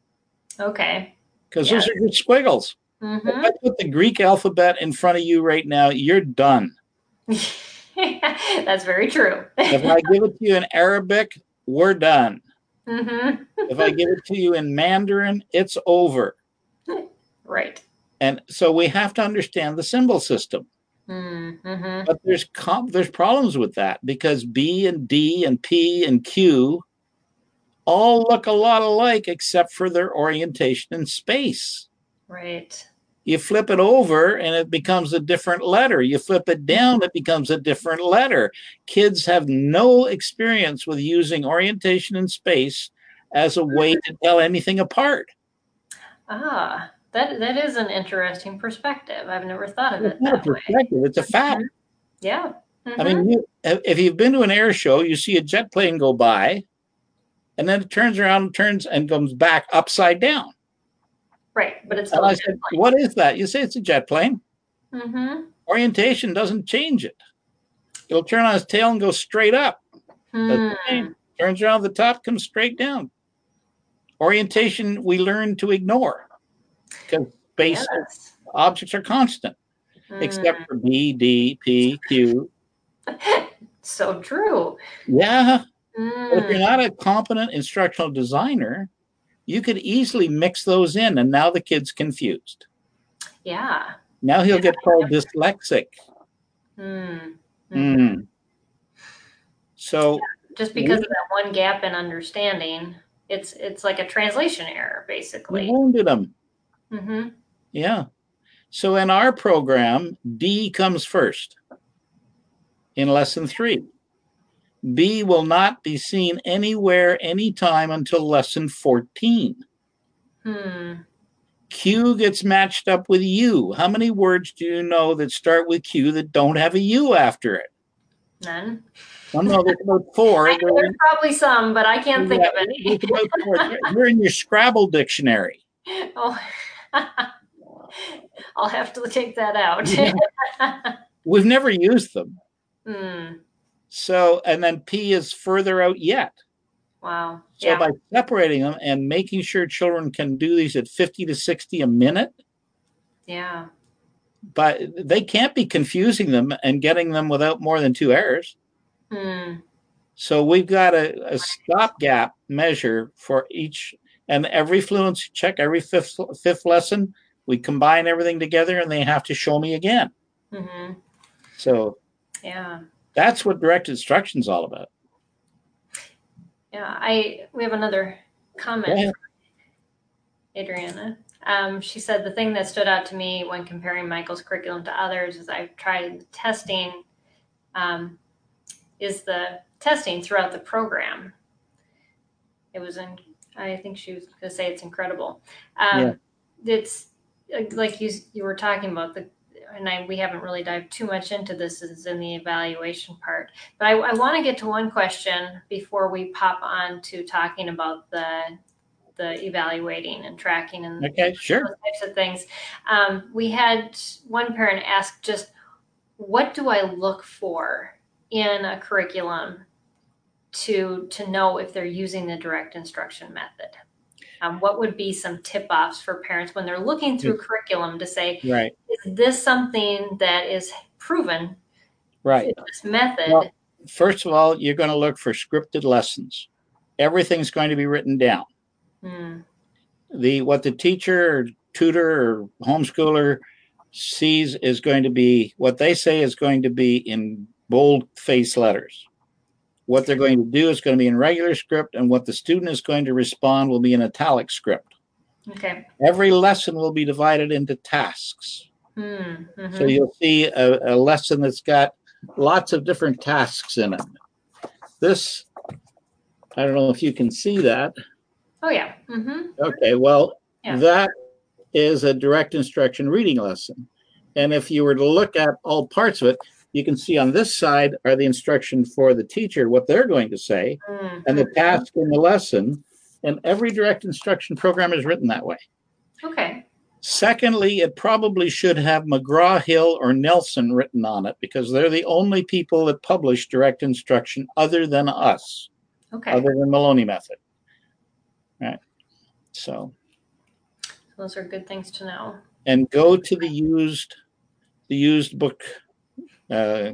Okay. Because Yeah. those are good squiggles. Mm-hmm. If I put the Greek alphabet in front of you right now, you're done. That's very true. If I give it to you in Arabic, we're done. Mm-hmm. If I give it to you in Mandarin, it's over. Right. And so we have to understand the symbol system. Mm-hmm. But there's comp- there's problems with that because B and D and P and Q all look a lot alike except for their orientation in space. Right. You flip it over and it becomes a different letter. You flip it down, it becomes a different letter. Kids have no experience with using orientation in space as a way to tell anything apart. Ah, that that is an interesting perspective. I've never thought of It's it not a that way. perspective, it's a fact. Yeah. Mm-hmm. I mean, you, if you've been to an air show, you see a jet plane go by, and then it turns around and turns and comes back upside down. Right, but it's and still I a jet said, plane. what is that? You say it's a jet plane. Mm-hmm. Orientation doesn't change it. It'll turn on its tail and go straight up. Hmm. Turns around the top, comes straight down. Orientation we learn to ignore because space Yes. objects are constant, Mm. except for B, D, P, Q. So true. Yeah. Mm. But if you're not a competent instructional designer, you could easily mix those in, and now the kid's confused. Yeah. Now he'll get called dyslexic. Mm. Mm. Mm. So yeah. Just because we, of that one gap in understanding, it's it's like a translation error, basically. We wounded him. Mm-hmm. Yeah. So in our program, D comes first in lesson three. B will not be seen anywhere, anytime until lesson fourteen. Hmm. Q gets matched up with U. How many words do you know that start with Q that don't have a U after it? None. Well, no, there's about four. I know there's probably some, but I can't think yeah, of any. There's about four. They're in your Scrabble dictionary. Oh, I'll have to take that out. Yeah. We've never used them. Hmm. So, and then P is further out yet. Wow. So yeah. by separating them and making sure children can do these at fifty to sixty a minute. Yeah. But they can't be confusing them and getting them without more than two errors. Hmm. So we've got a, a stopgap measure for each, and every fluency check, every fifth fifth lesson, we combine everything together, and they have to show me again. Mm-hmm. So yeah, that's what direct instruction is all about. Yeah, I we have another comment. Adriana. Um, she said the thing that stood out to me when comparing Michael's curriculum to others is I've tried testing, um, is the testing throughout the program. It was in, I think she was going to say it's incredible. Um, yeah. It's like you you were talking about the, and I, we haven't really dived too much into this is in the evaluation part, but I, I want to get to one question before we pop on to talking about the the evaluating and tracking and okay, sure. those types of things. Um, we had one parent ask just, what do I look for in a curriculum to, to know if they're using the direct instruction method? Um, what would be some tip-offs for parents when they're looking through it's, curriculum to say, right. is this something that is proven right. in this method? Well, first of all, you're going to look for scripted lessons. Everything's going to be written down. Hmm. The what the teacher or tutor or homeschooler sees is going to be what they say is going to be in bold face letters. What they're going to do is going to be in regular script, and what the student is going to respond will be in italic script. Okay. Every lesson will be divided into tasks. Mm-hmm. So you'll see a, a lesson that's got lots of different tasks in it. This, I don't know if you can see that. Oh, yeah. Mm-hmm. Okay, well, yeah. that is a direct instruction reading lesson. And if you were to look at all parts of it, you can see on this side are the instruction for the teacher, what they're going to say, mm-hmm. and the task in the lesson. And every direct instruction program is written that way. Okay. Secondly, it probably should have McGraw-Hill or Nelson written on it because they're the only people that publish direct instruction other than us, okay. other than Maloney Method. Right. So those are good things to know. And go to the used the used book uh,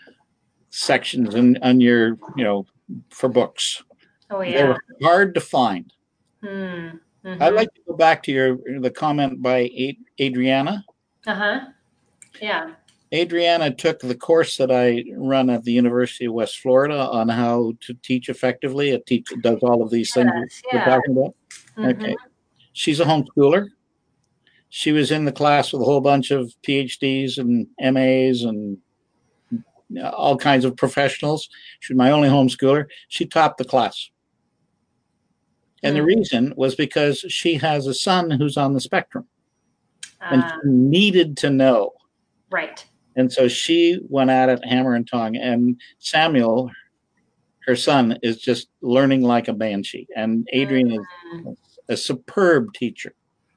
sections on, on your, you know, for books. Oh, yeah. They're hard to find. Hmm. Mm-hmm. I'd like to go back to your the comment by Adriana. Uh-huh. Yeah. Adriana took the course that I run at the University of West Florida on how to teach effectively. It teach, does all of these things yes, we're yeah. talking about. Mm-hmm. Okay. She's a homeschooler. She was in the class with a whole bunch of P H Ds and M As and all kinds of professionals. She was my only homeschooler. She topped the class. And mm-hmm. the reason was because she has a son who's on the spectrum. Uh, and she needed to know. Right. And so she went at it hammer and tongue. And Samuel, her son, is just learning like a banshee. And Adrian mm-hmm. is a superb teacher.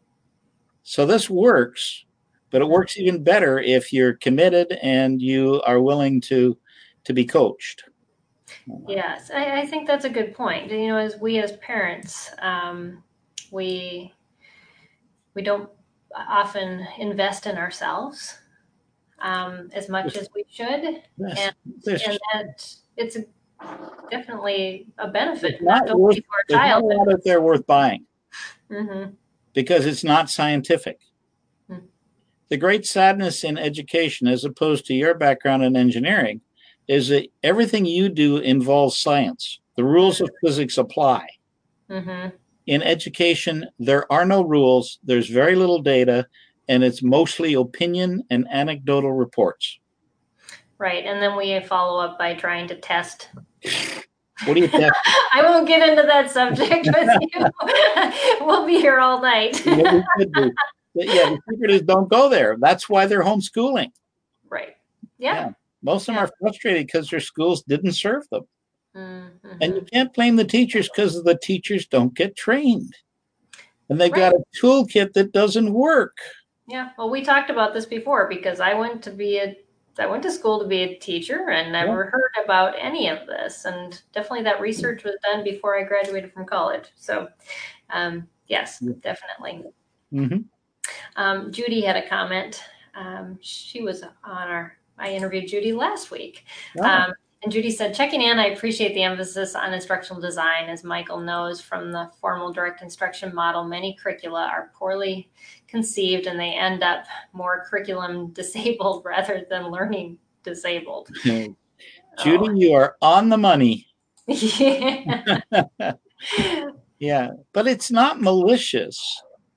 So this works, but it works even better if you're committed and you are willing to to be coached. Yes, I, I think that's a good point. You know, as we as parents, um, we we don't often invest in ourselves um, as much as we should, yes. and There's, and that it's a, definitely a benefit. Not not worth, only for a child, there's not a lot out there worth buying. Mm-hmm. Because it's not scientific. Hmm. The great sadness in education, as opposed to your background in engineering, is that everything you do involves science. The rules of physics apply. Mm-hmm. In education, there are no rules, there's very little data, and it's mostly opinion and anecdotal reports. Right, and then we follow up by trying to test. What do you test? I won't get into that subject with you. We'll be here all night. Yeah, we could do. But yeah, the secret is don't go there. That's why they're homeschooling. Right. Yeah. yeah. Most of them yeah. are frustrated because their schools didn't serve them. Mm-hmm. And you can't blame the teachers because the teachers don't get trained. And they've right. got a toolkit that doesn't work. Yeah. Well, we talked about this before because I went to be a I went to school to be a teacher and never yeah. heard about any of this. And definitely that research was done before I graduated from college. So, um, yes, yeah. definitely. Mm-hmm. Um, Judy had a comment. Um, she was on our, I interviewed Judy last week. Wow. Um, and Judy said, checking in, I appreciate the emphasis on instructional design. As Michael knows from the formal direct instruction model, many curricula are poorly conceived and they end up more curriculum disabled rather than learning disabled. Judy, oh. you are on the money. Yeah. Yeah, but it's not malicious.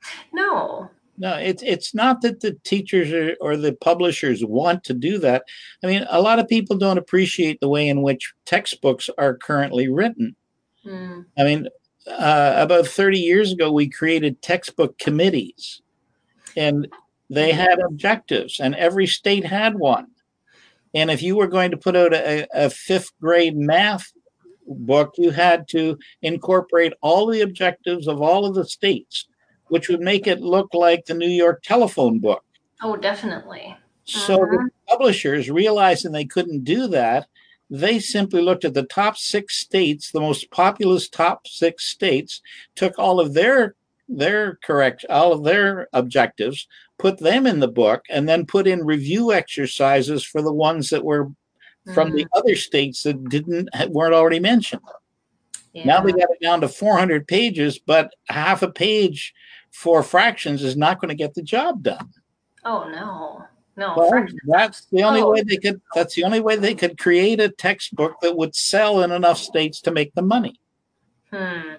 No. No, it's it's not that the teachers are, or the publishers want to do that. I mean, a lot of people don't appreciate the way in which textbooks are currently written. Mm. I mean, uh, about thirty years ago, we created textbook committees, and they had objectives, and every state had one. And if you were going to put out a, a fifth grade math book, you had to incorporate all the objectives of all of the states, which would make it look like the New York telephone book. Oh, definitely. So Mm-hmm. the publishers, realizing they couldn't do that, they simply looked at the top six states, the most populous top six states, took all of their their correct all of their objectives, put them in the book, and then put in review exercises for the ones that were from the Mm. other states that didn't weren't already mentioned. Yeah. Now they got it down to four hundred pages, but half a page for fractions is not going to get the job done. Oh no, no. Well, fractions that's the only so way they could. That's the only way they could create a textbook that would sell in enough states to make the money. Hmm.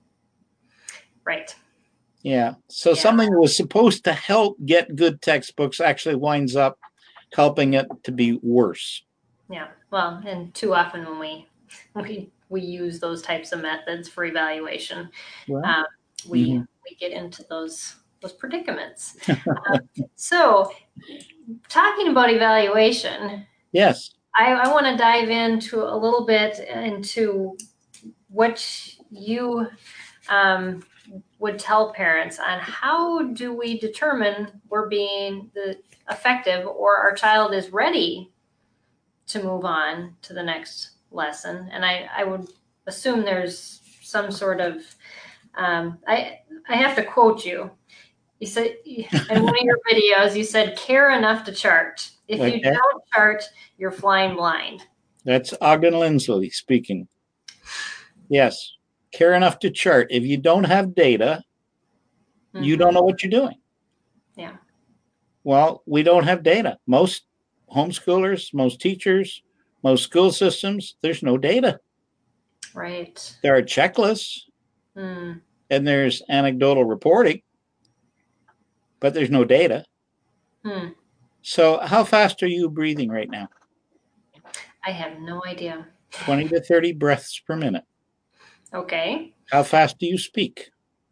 Right. Yeah. So Yeah. something that was supposed to help get good textbooks actually winds up helping it to be worse. Yeah. Well, and too often when we we we use those types of methods for evaluation, Well, um, we mhm. we get into those those predicaments. um, so, talking about evaluation, Yes. I, I want to dive into a little bit into what you um, would tell parents on how do we determine we're being the effective or our child is ready to move on to the next lesson. And I, I would assume there's some sort of um, I I have to quote you. You said in one of your videos, you said, care enough to chart. If Okay. you don't chart, you're flying blind. That's Ogden Lindsley speaking. Yes. Care enough to chart. If you don't have data, mm-hmm. you don't know what you're doing. Yeah. Well, we don't have data. Most homeschoolers, most teachers, most school systems, there's no data. Right. There are checklists mm. and there's anecdotal reporting, but there's no data. Hmm. So how fast are you breathing right now? I have no idea. twenty to thirty breaths per minute. Okay. How fast do you speak?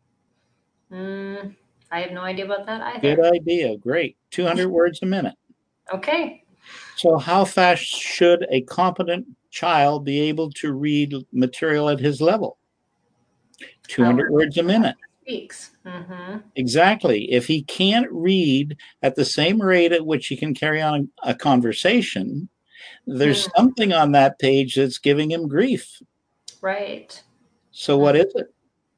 Mm, I have no idea about that either. Good idea. Great. two hundred words a minute. Okay. So how fast should a competent child be able to read material at his level? two hundred um, words a minute. Speaks. Mm-hmm. Exactly. If he can't read at the same rate at which he can carry on a, a conversation, there's mm. something on that page that's giving him grief. Right. So what is it?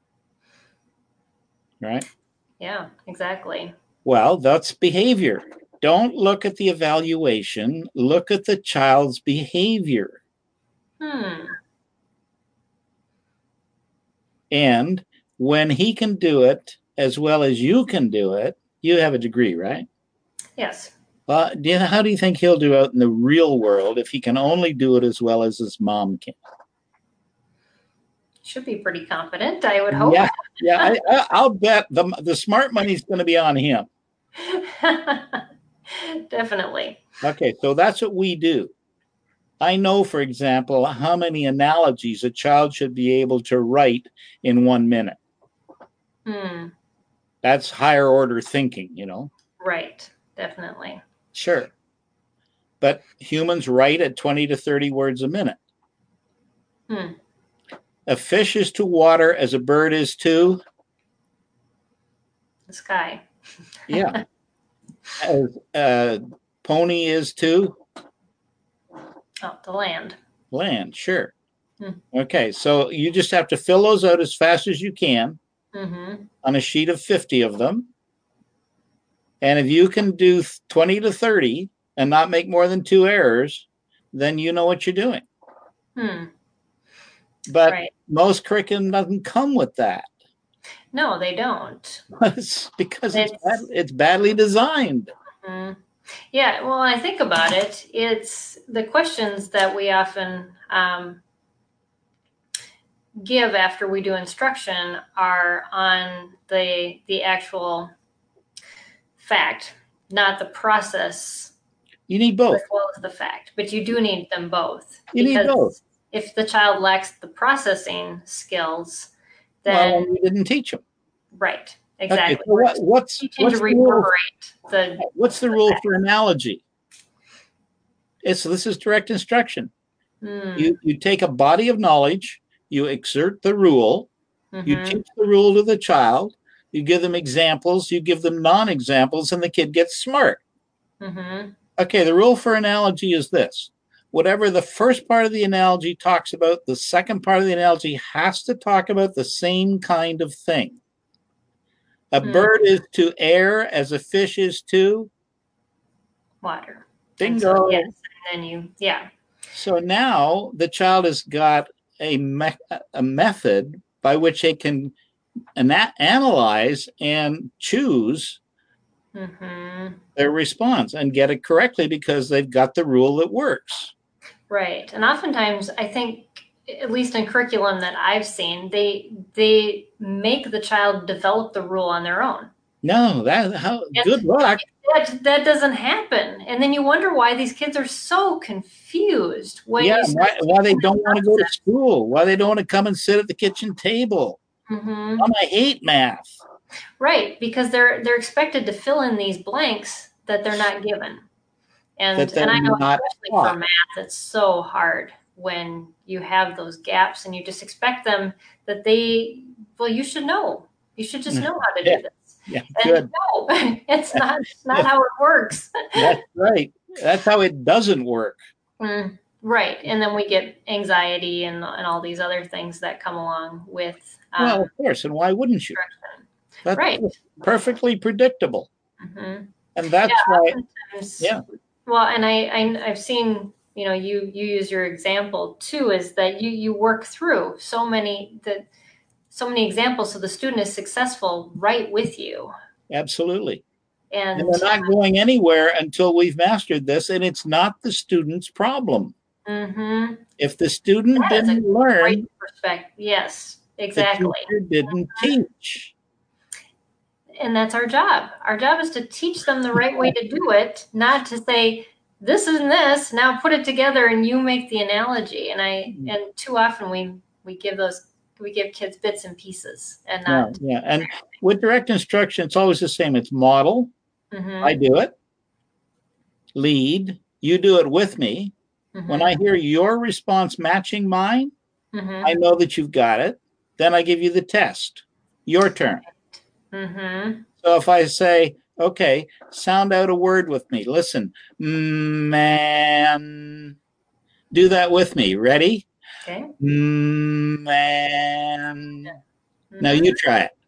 Right? Yeah, exactly. Well, that's behavior. Don't look at the evaluation. Look at the child's behavior. Hmm. And when he can do it as well as you can do it, you have a degree, right? Yes. Uh, do you, how do you think he'll do out in the real world if he can only do it as well as his mom can? Should be pretty confident, I would hope. Yeah, yeah. I, I, I'll bet the the smart money's going to be on him. Definitely. Okay, so that's what we do. I know, for example, how many analogies a child should be able to write in one minute. Hmm. That's higher order thinking, you know. Right, definitely. Sure. But humans write at twenty to thirty words a minute. Hmm. A fish is to water as a bird is to the sky. Yeah. As a pony is to oh, the land. Land, sure. Hmm. Okay, so you just have to fill those out as fast as you can mm-hmm. on a sheet of fifty of them. And if you can do twenty to thirty and not make more than two errors, then you know what you're doing. Hmm. But right. most curriculum doesn't come with that. No, they don't. It's because it's, it's, bad, it's badly designed. Mm-hmm. Yeah, well, I think about it. It's the questions that we often um, give after we do instruction are on the the actual fact, not the process. You need both. As well as the fact, but you do need them both. You need both. If the child lacks the processing skills, then well, you didn't teach them. Right. Exactly. Okay, so what, what's what's to reverberate the, the what's the, the rule fact. for analogy? It's this is direct instruction. Mm. You you take a body of knowledge, you exert the rule, mm-hmm. you teach the rule to the child, you give them examples, you give them non-examples, and the kid gets smart. Mm-hmm. Okay, the rule for analogy is this. Whatever the first part of the analogy talks about, the second part of the analogy has to talk about the same kind of thing. A mm. bird is to air as a fish is to water. Bingo. So, yes, and then you, yeah. So now the child has got a, me- a method by which they can ana- analyze and choose mm-hmm. their response and get it correctly because they've got the rule that works. Right. And oftentimes, I think, at least in curriculum that I've seen, they they make the child develop the rule on their own. No, that how and good luck. That, that doesn't happen. And then you wonder why these kids are so confused. When yeah, you why, why they don't want to go to school, why they don't want to come and sit at the kitchen table. Mm-hmm. Mom, I hate math. Right, because they're they're expected to fill in these blanks that they're not given. And, and I know especially taught. for math, it's so hard when you have those gaps and you just expect them that they, well, you should know. You should just know how to yeah. do this. Yeah, and good. No, it's not, it's not how it works. That's right. That's how it doesn't work. Mm, right. And then we get anxiety and, and all these other things that come along with. Um, well, of course. And why wouldn't you? That's right. perfectly predictable. Mm-hmm. And that's yeah, why. Yeah. Well, and I, I, I've seen, you know, you, you use your example too, is that you, you work through so many, the, so many examples so the student is successful right with you. Absolutely. And, and we're not going anywhere until we've mastered this, and it's not the student's problem. Mm-hmm. If the student that didn't learn, great perspective. Yes, exactly. The teacher didn't teach. And that's our job. Our job is to teach them the right way to do it, not to say, this is this, now put it together and you make the analogy. And I mm-hmm. and too often we we give those we give kids bits and pieces and not yeah, yeah. And with direct instruction, it's always the same. It's model, mm-hmm. I do it, lead, you do it with me. Mm-hmm. When I hear your response matching mine, mm-hmm. I know that you've got it. Then I give you the test. Your turn. Mm-hmm. So if I say, okay, sound out a word with me. Listen, man, do that with me. Ready? Okay. Man. Mm-hmm. Now you try it.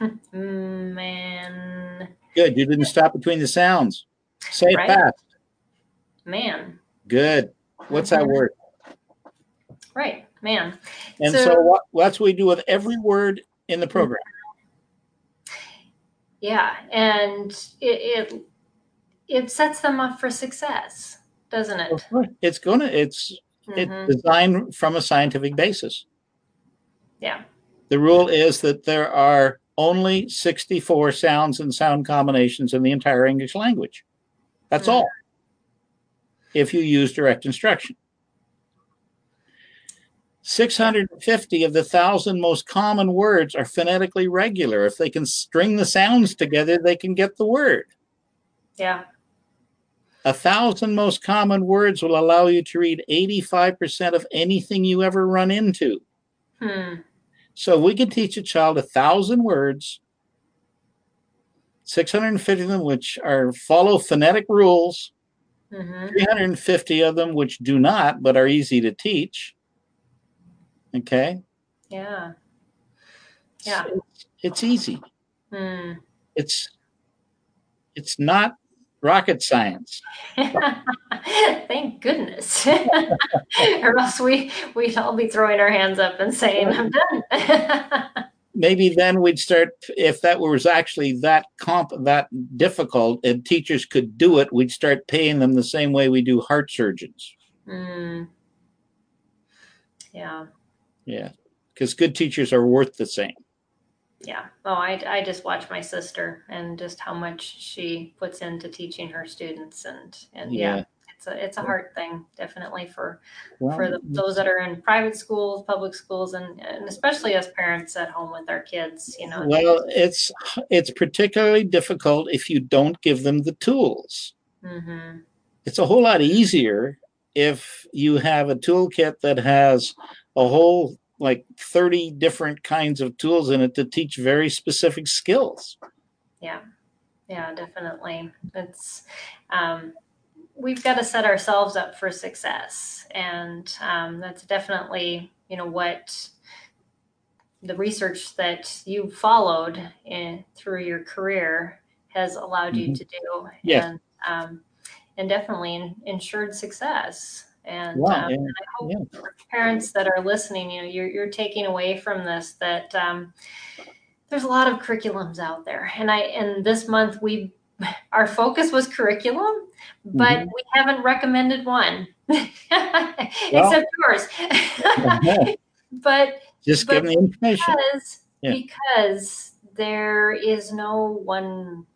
Man. Good. You didn't stop between the sounds. Say it right. fast. Man. Good. What's mm-hmm. that word? Right. Man. And so, so what, that's what we do with every word in the program. Yeah, and it, it it sets them up for success, doesn't it? It's gonna. It's mm-hmm. it's designed from a scientific basis. Yeah. The rule is that there are only sixty-four sounds and sound combinations in the entire English language. That's mm-hmm. all. If you use direct instruction. six hundred fifty of the thousand most common words are phonetically regular. If they can string the sounds together, they can get the word. Yeah. A thousand most common words will allow you to read eighty-five percent of anything you ever run into. Hmm. So we can teach a child a thousand words, six hundred fifty of them which are follow phonetic rules, mm-hmm. three hundred fifty of them which do not but are easy to teach. Okay. Yeah. Yeah. It's, it's easy. Hmm. It's it's not rocket science. Thank goodness. Or else we we'd all be throwing our hands up and saying, I'm done. Maybe then we'd start, if that was actually that comp that difficult and teachers could do it, we'd start paying them the same way we do heart surgeons. Mm. Yeah. Yeah. because good teachers are worth the same. Yeah. Oh, I, I just watch my sister and just how much she puts into teaching her students, and and yeah, Yeah. it's a it's a hard thing, definitely for Well, for the, those that are in private schools, public schools, and and especially us parents at home with our kids. You know. well, it's it's particularly difficult if you don't give them the tools. Mm-hmm. It's a whole lot easier if you have a toolkit that has a whole like thirty different kinds of tools in it to teach very specific skills. Yeah. Yeah, definitely. It's um, we've got to set ourselves up for success, and um, that's definitely you know what the research that you followed in through your career has allowed you Mm-hmm. to do, Yes. and um, and definitely in, ensured success. And, Well, um, yeah, and I hope yeah. for parents that are listening, you know, you're you're taking away from this that um, there's a lot of curriculums out there, and I and this month we our focus was curriculum, but Mm-hmm. we haven't recommended one Well, except yours. but just give but them the information. because Yeah. because there is no one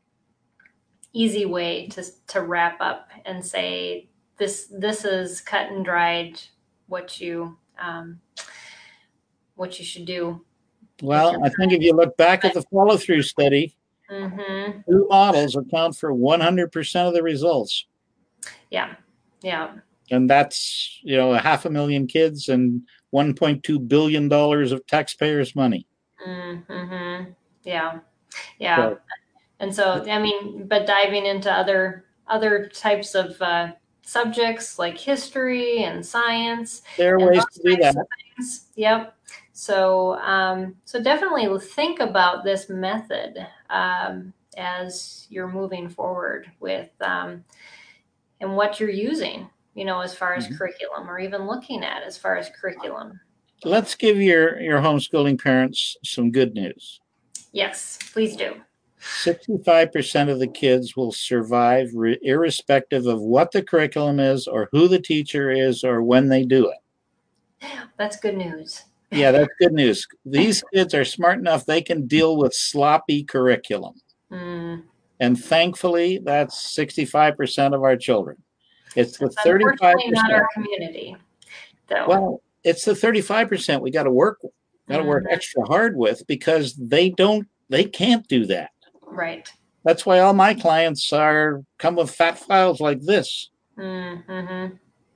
easy way to to wrap up and say this this is cut and dried what you um, what you should do with your Well, I think if you look back at the follow through study, mm-hmm. two models account for one hundred percent of the results. Yeah, yeah. And that's, you know, a half a million kids and one point two billion dollars of taxpayers' money. Mm-hmm. Yeah, yeah. So, And so, I mean, but diving into other other types of uh, subjects like history and science there are and ways to those do that. types of things. Yep. So, um, so definitely think about this method um, as you're moving forward with um, and what you're using. You know, as far as Mm-hmm. curriculum, or even looking at as far as curriculum. Let's give your, your homeschooling parents some good news. Yes, please do. sixty-five percent of the kids will survive re- irrespective of what the curriculum is or who the teacher is or when they do it. That's good news. Yeah, that's good news. These kids are smart enough they can deal with sloppy curriculum. Mm. And thankfully, that's sixty-five percent of our children. It's the That's unfortunately thirty-five percent. not our community, though. Well, it's the thirty-five percent we got to work got to work Mhm. extra hard with because they don't they can't do that. Right. That's why all my clients are come with fat files like this. Mm-hmm.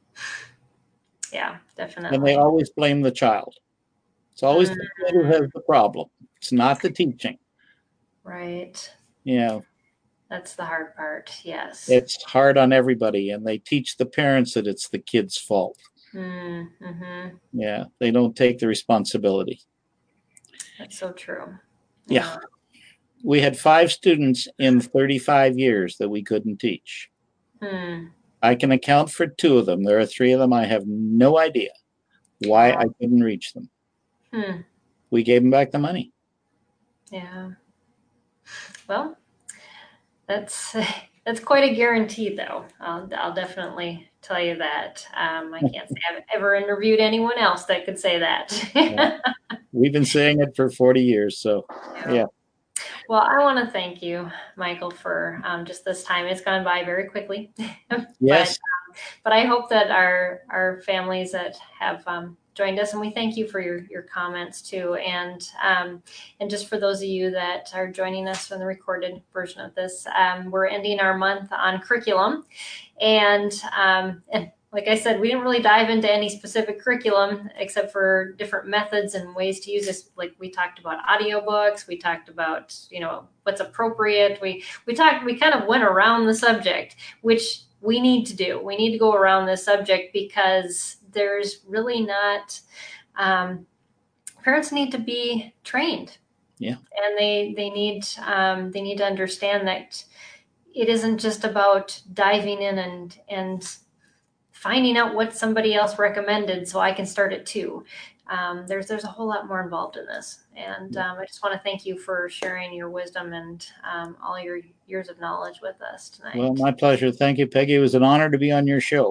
Yeah, And definitely. they always blame the child. It's always Mhm. the kid who has the problem. It's not the teaching. Right. Yeah. That's the hard part. Yes. It's hard on everybody, and they teach the parents that it's the kid's fault. Mm-hmm. Yeah, they don't take the responsibility. That's so true. Yeah. We had five students in thirty-five years that we couldn't teach. Hmm. I can account for two of them. There are three of them. I have no idea why I couldn't reach them. Hmm. We gave them back the money. Yeah. Well, that's that's quite a guarantee, though. I'll I'll definitely tell you that. Um, I can't say I've ever interviewed anyone else that could say that. Yeah. We've been saying it for forty years, so yeah. yeah. Well, I want to thank you, Michael, for um, just this time. It's gone by very quickly. Yes. But, um, but I hope that our our families that have um, joined us, and we thank you for your, your comments too. And um, and just for those of you that are joining us from the recorded version of this, um, we're ending our month on curriculum. And, um, and like I said, we didn't really dive into any specific curriculum except for different methods and ways to use this. Like we talked about audiobooks, we talked about, you know, what's appropriate. We we talked, we kind of went around the subject, which we need to do. We need to go around this subject because there's really not, um, parents need to be trained. Yeah. And they they need um, they need to understand that it isn't just about diving in and and finding out what somebody else recommended so I can start it too. Um, there's there's a whole lot more involved in this, and um, I just want to thank you for sharing your wisdom and um, all your years of knowledge with us tonight. Well, my pleasure. Thank you, Peggy. It was an honor to be on your show.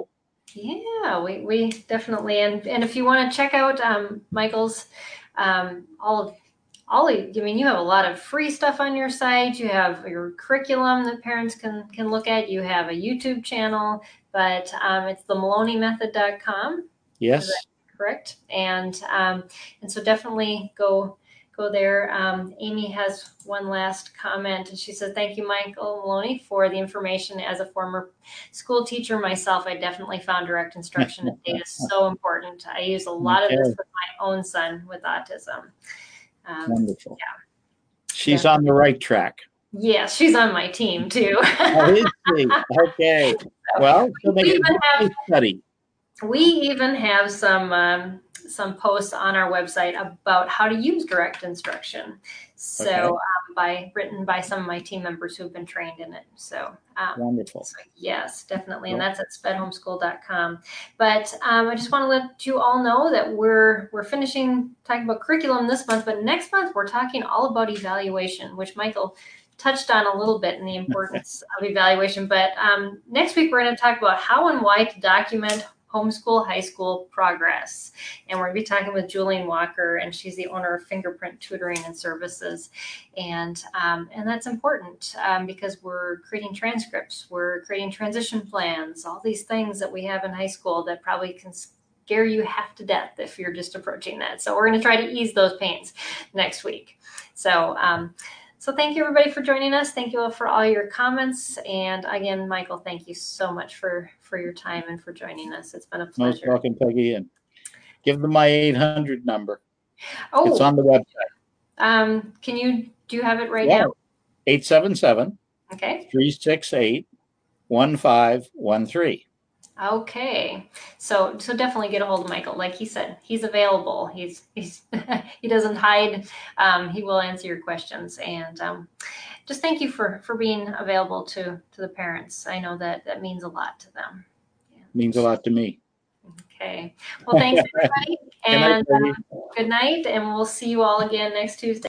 Yeah, we, we definitely, and, and if you want to check out um, Michael's, um, all of, all, of- I mean, you have a lot of free stuff on your site. You have your curriculum that parents can, can look at. You have a YouTube channel, but um, it's the maloney method dot com. Is that Yes. correct? And, um, and so definitely go, go there. Um, Amy has one last comment, and she said, "Thank you, Michael Maloney, for the information. As a former school teacher myself, I definitely found direct instruction and data so important. I use a lot of this Okay. with my own son with autism." Um, Wonderful. yeah, She's on definitely. the right track. Yes, she's on my team too. Oh, is she? Okay. Well, she'll make we a even good have case study. We even have some um, some posts on our website about how to use direct instruction. So Okay. um, by written by some of my team members who've been trained in it. So, um, Wonderful. so yes, definitely, and Well, that's at sped homeschool dot com. But um, I just want to let you all know that we're we're finishing talking about curriculum this month, but next month we're talking all about evaluation, which Michael touched on a little bit in the importance of evaluation. But um, next week we're going to talk about how and why to document homeschool high school progress. And we're going to be talking with Julian Walker, and she's the owner of Fingerprint Tutoring and Services. And, um, and that's important um, because we're creating transcripts, we're creating transition plans, all these things that we have in high school that probably can scare you half to death if you're just approaching that. So we're going to try to ease those pains next week. So, um, so thank you everybody for joining us. Thank you all for all your comments. And again, Michael, thank you so much for, for your time and for joining us. It's been a most pleasure. welcome, Peggy. And give them my eight hundred number. It's Oh, on the website. um, can you, do you have it right Yeah. now? eight seven seven, Okay. three six eight, one five one three. Okay. So, so definitely get a hold of Michael. Like he said, he's available. He's, he's, he doesn't hide. Um, he will answer your questions. And, um, just thank you for, for being available to, to the parents. I know that that means a lot to them. Yeah. Means a lot to me. Okay. Well, thanks everybody. Good night, And Peggy. uh, good night. And we'll see you all again next Tuesday.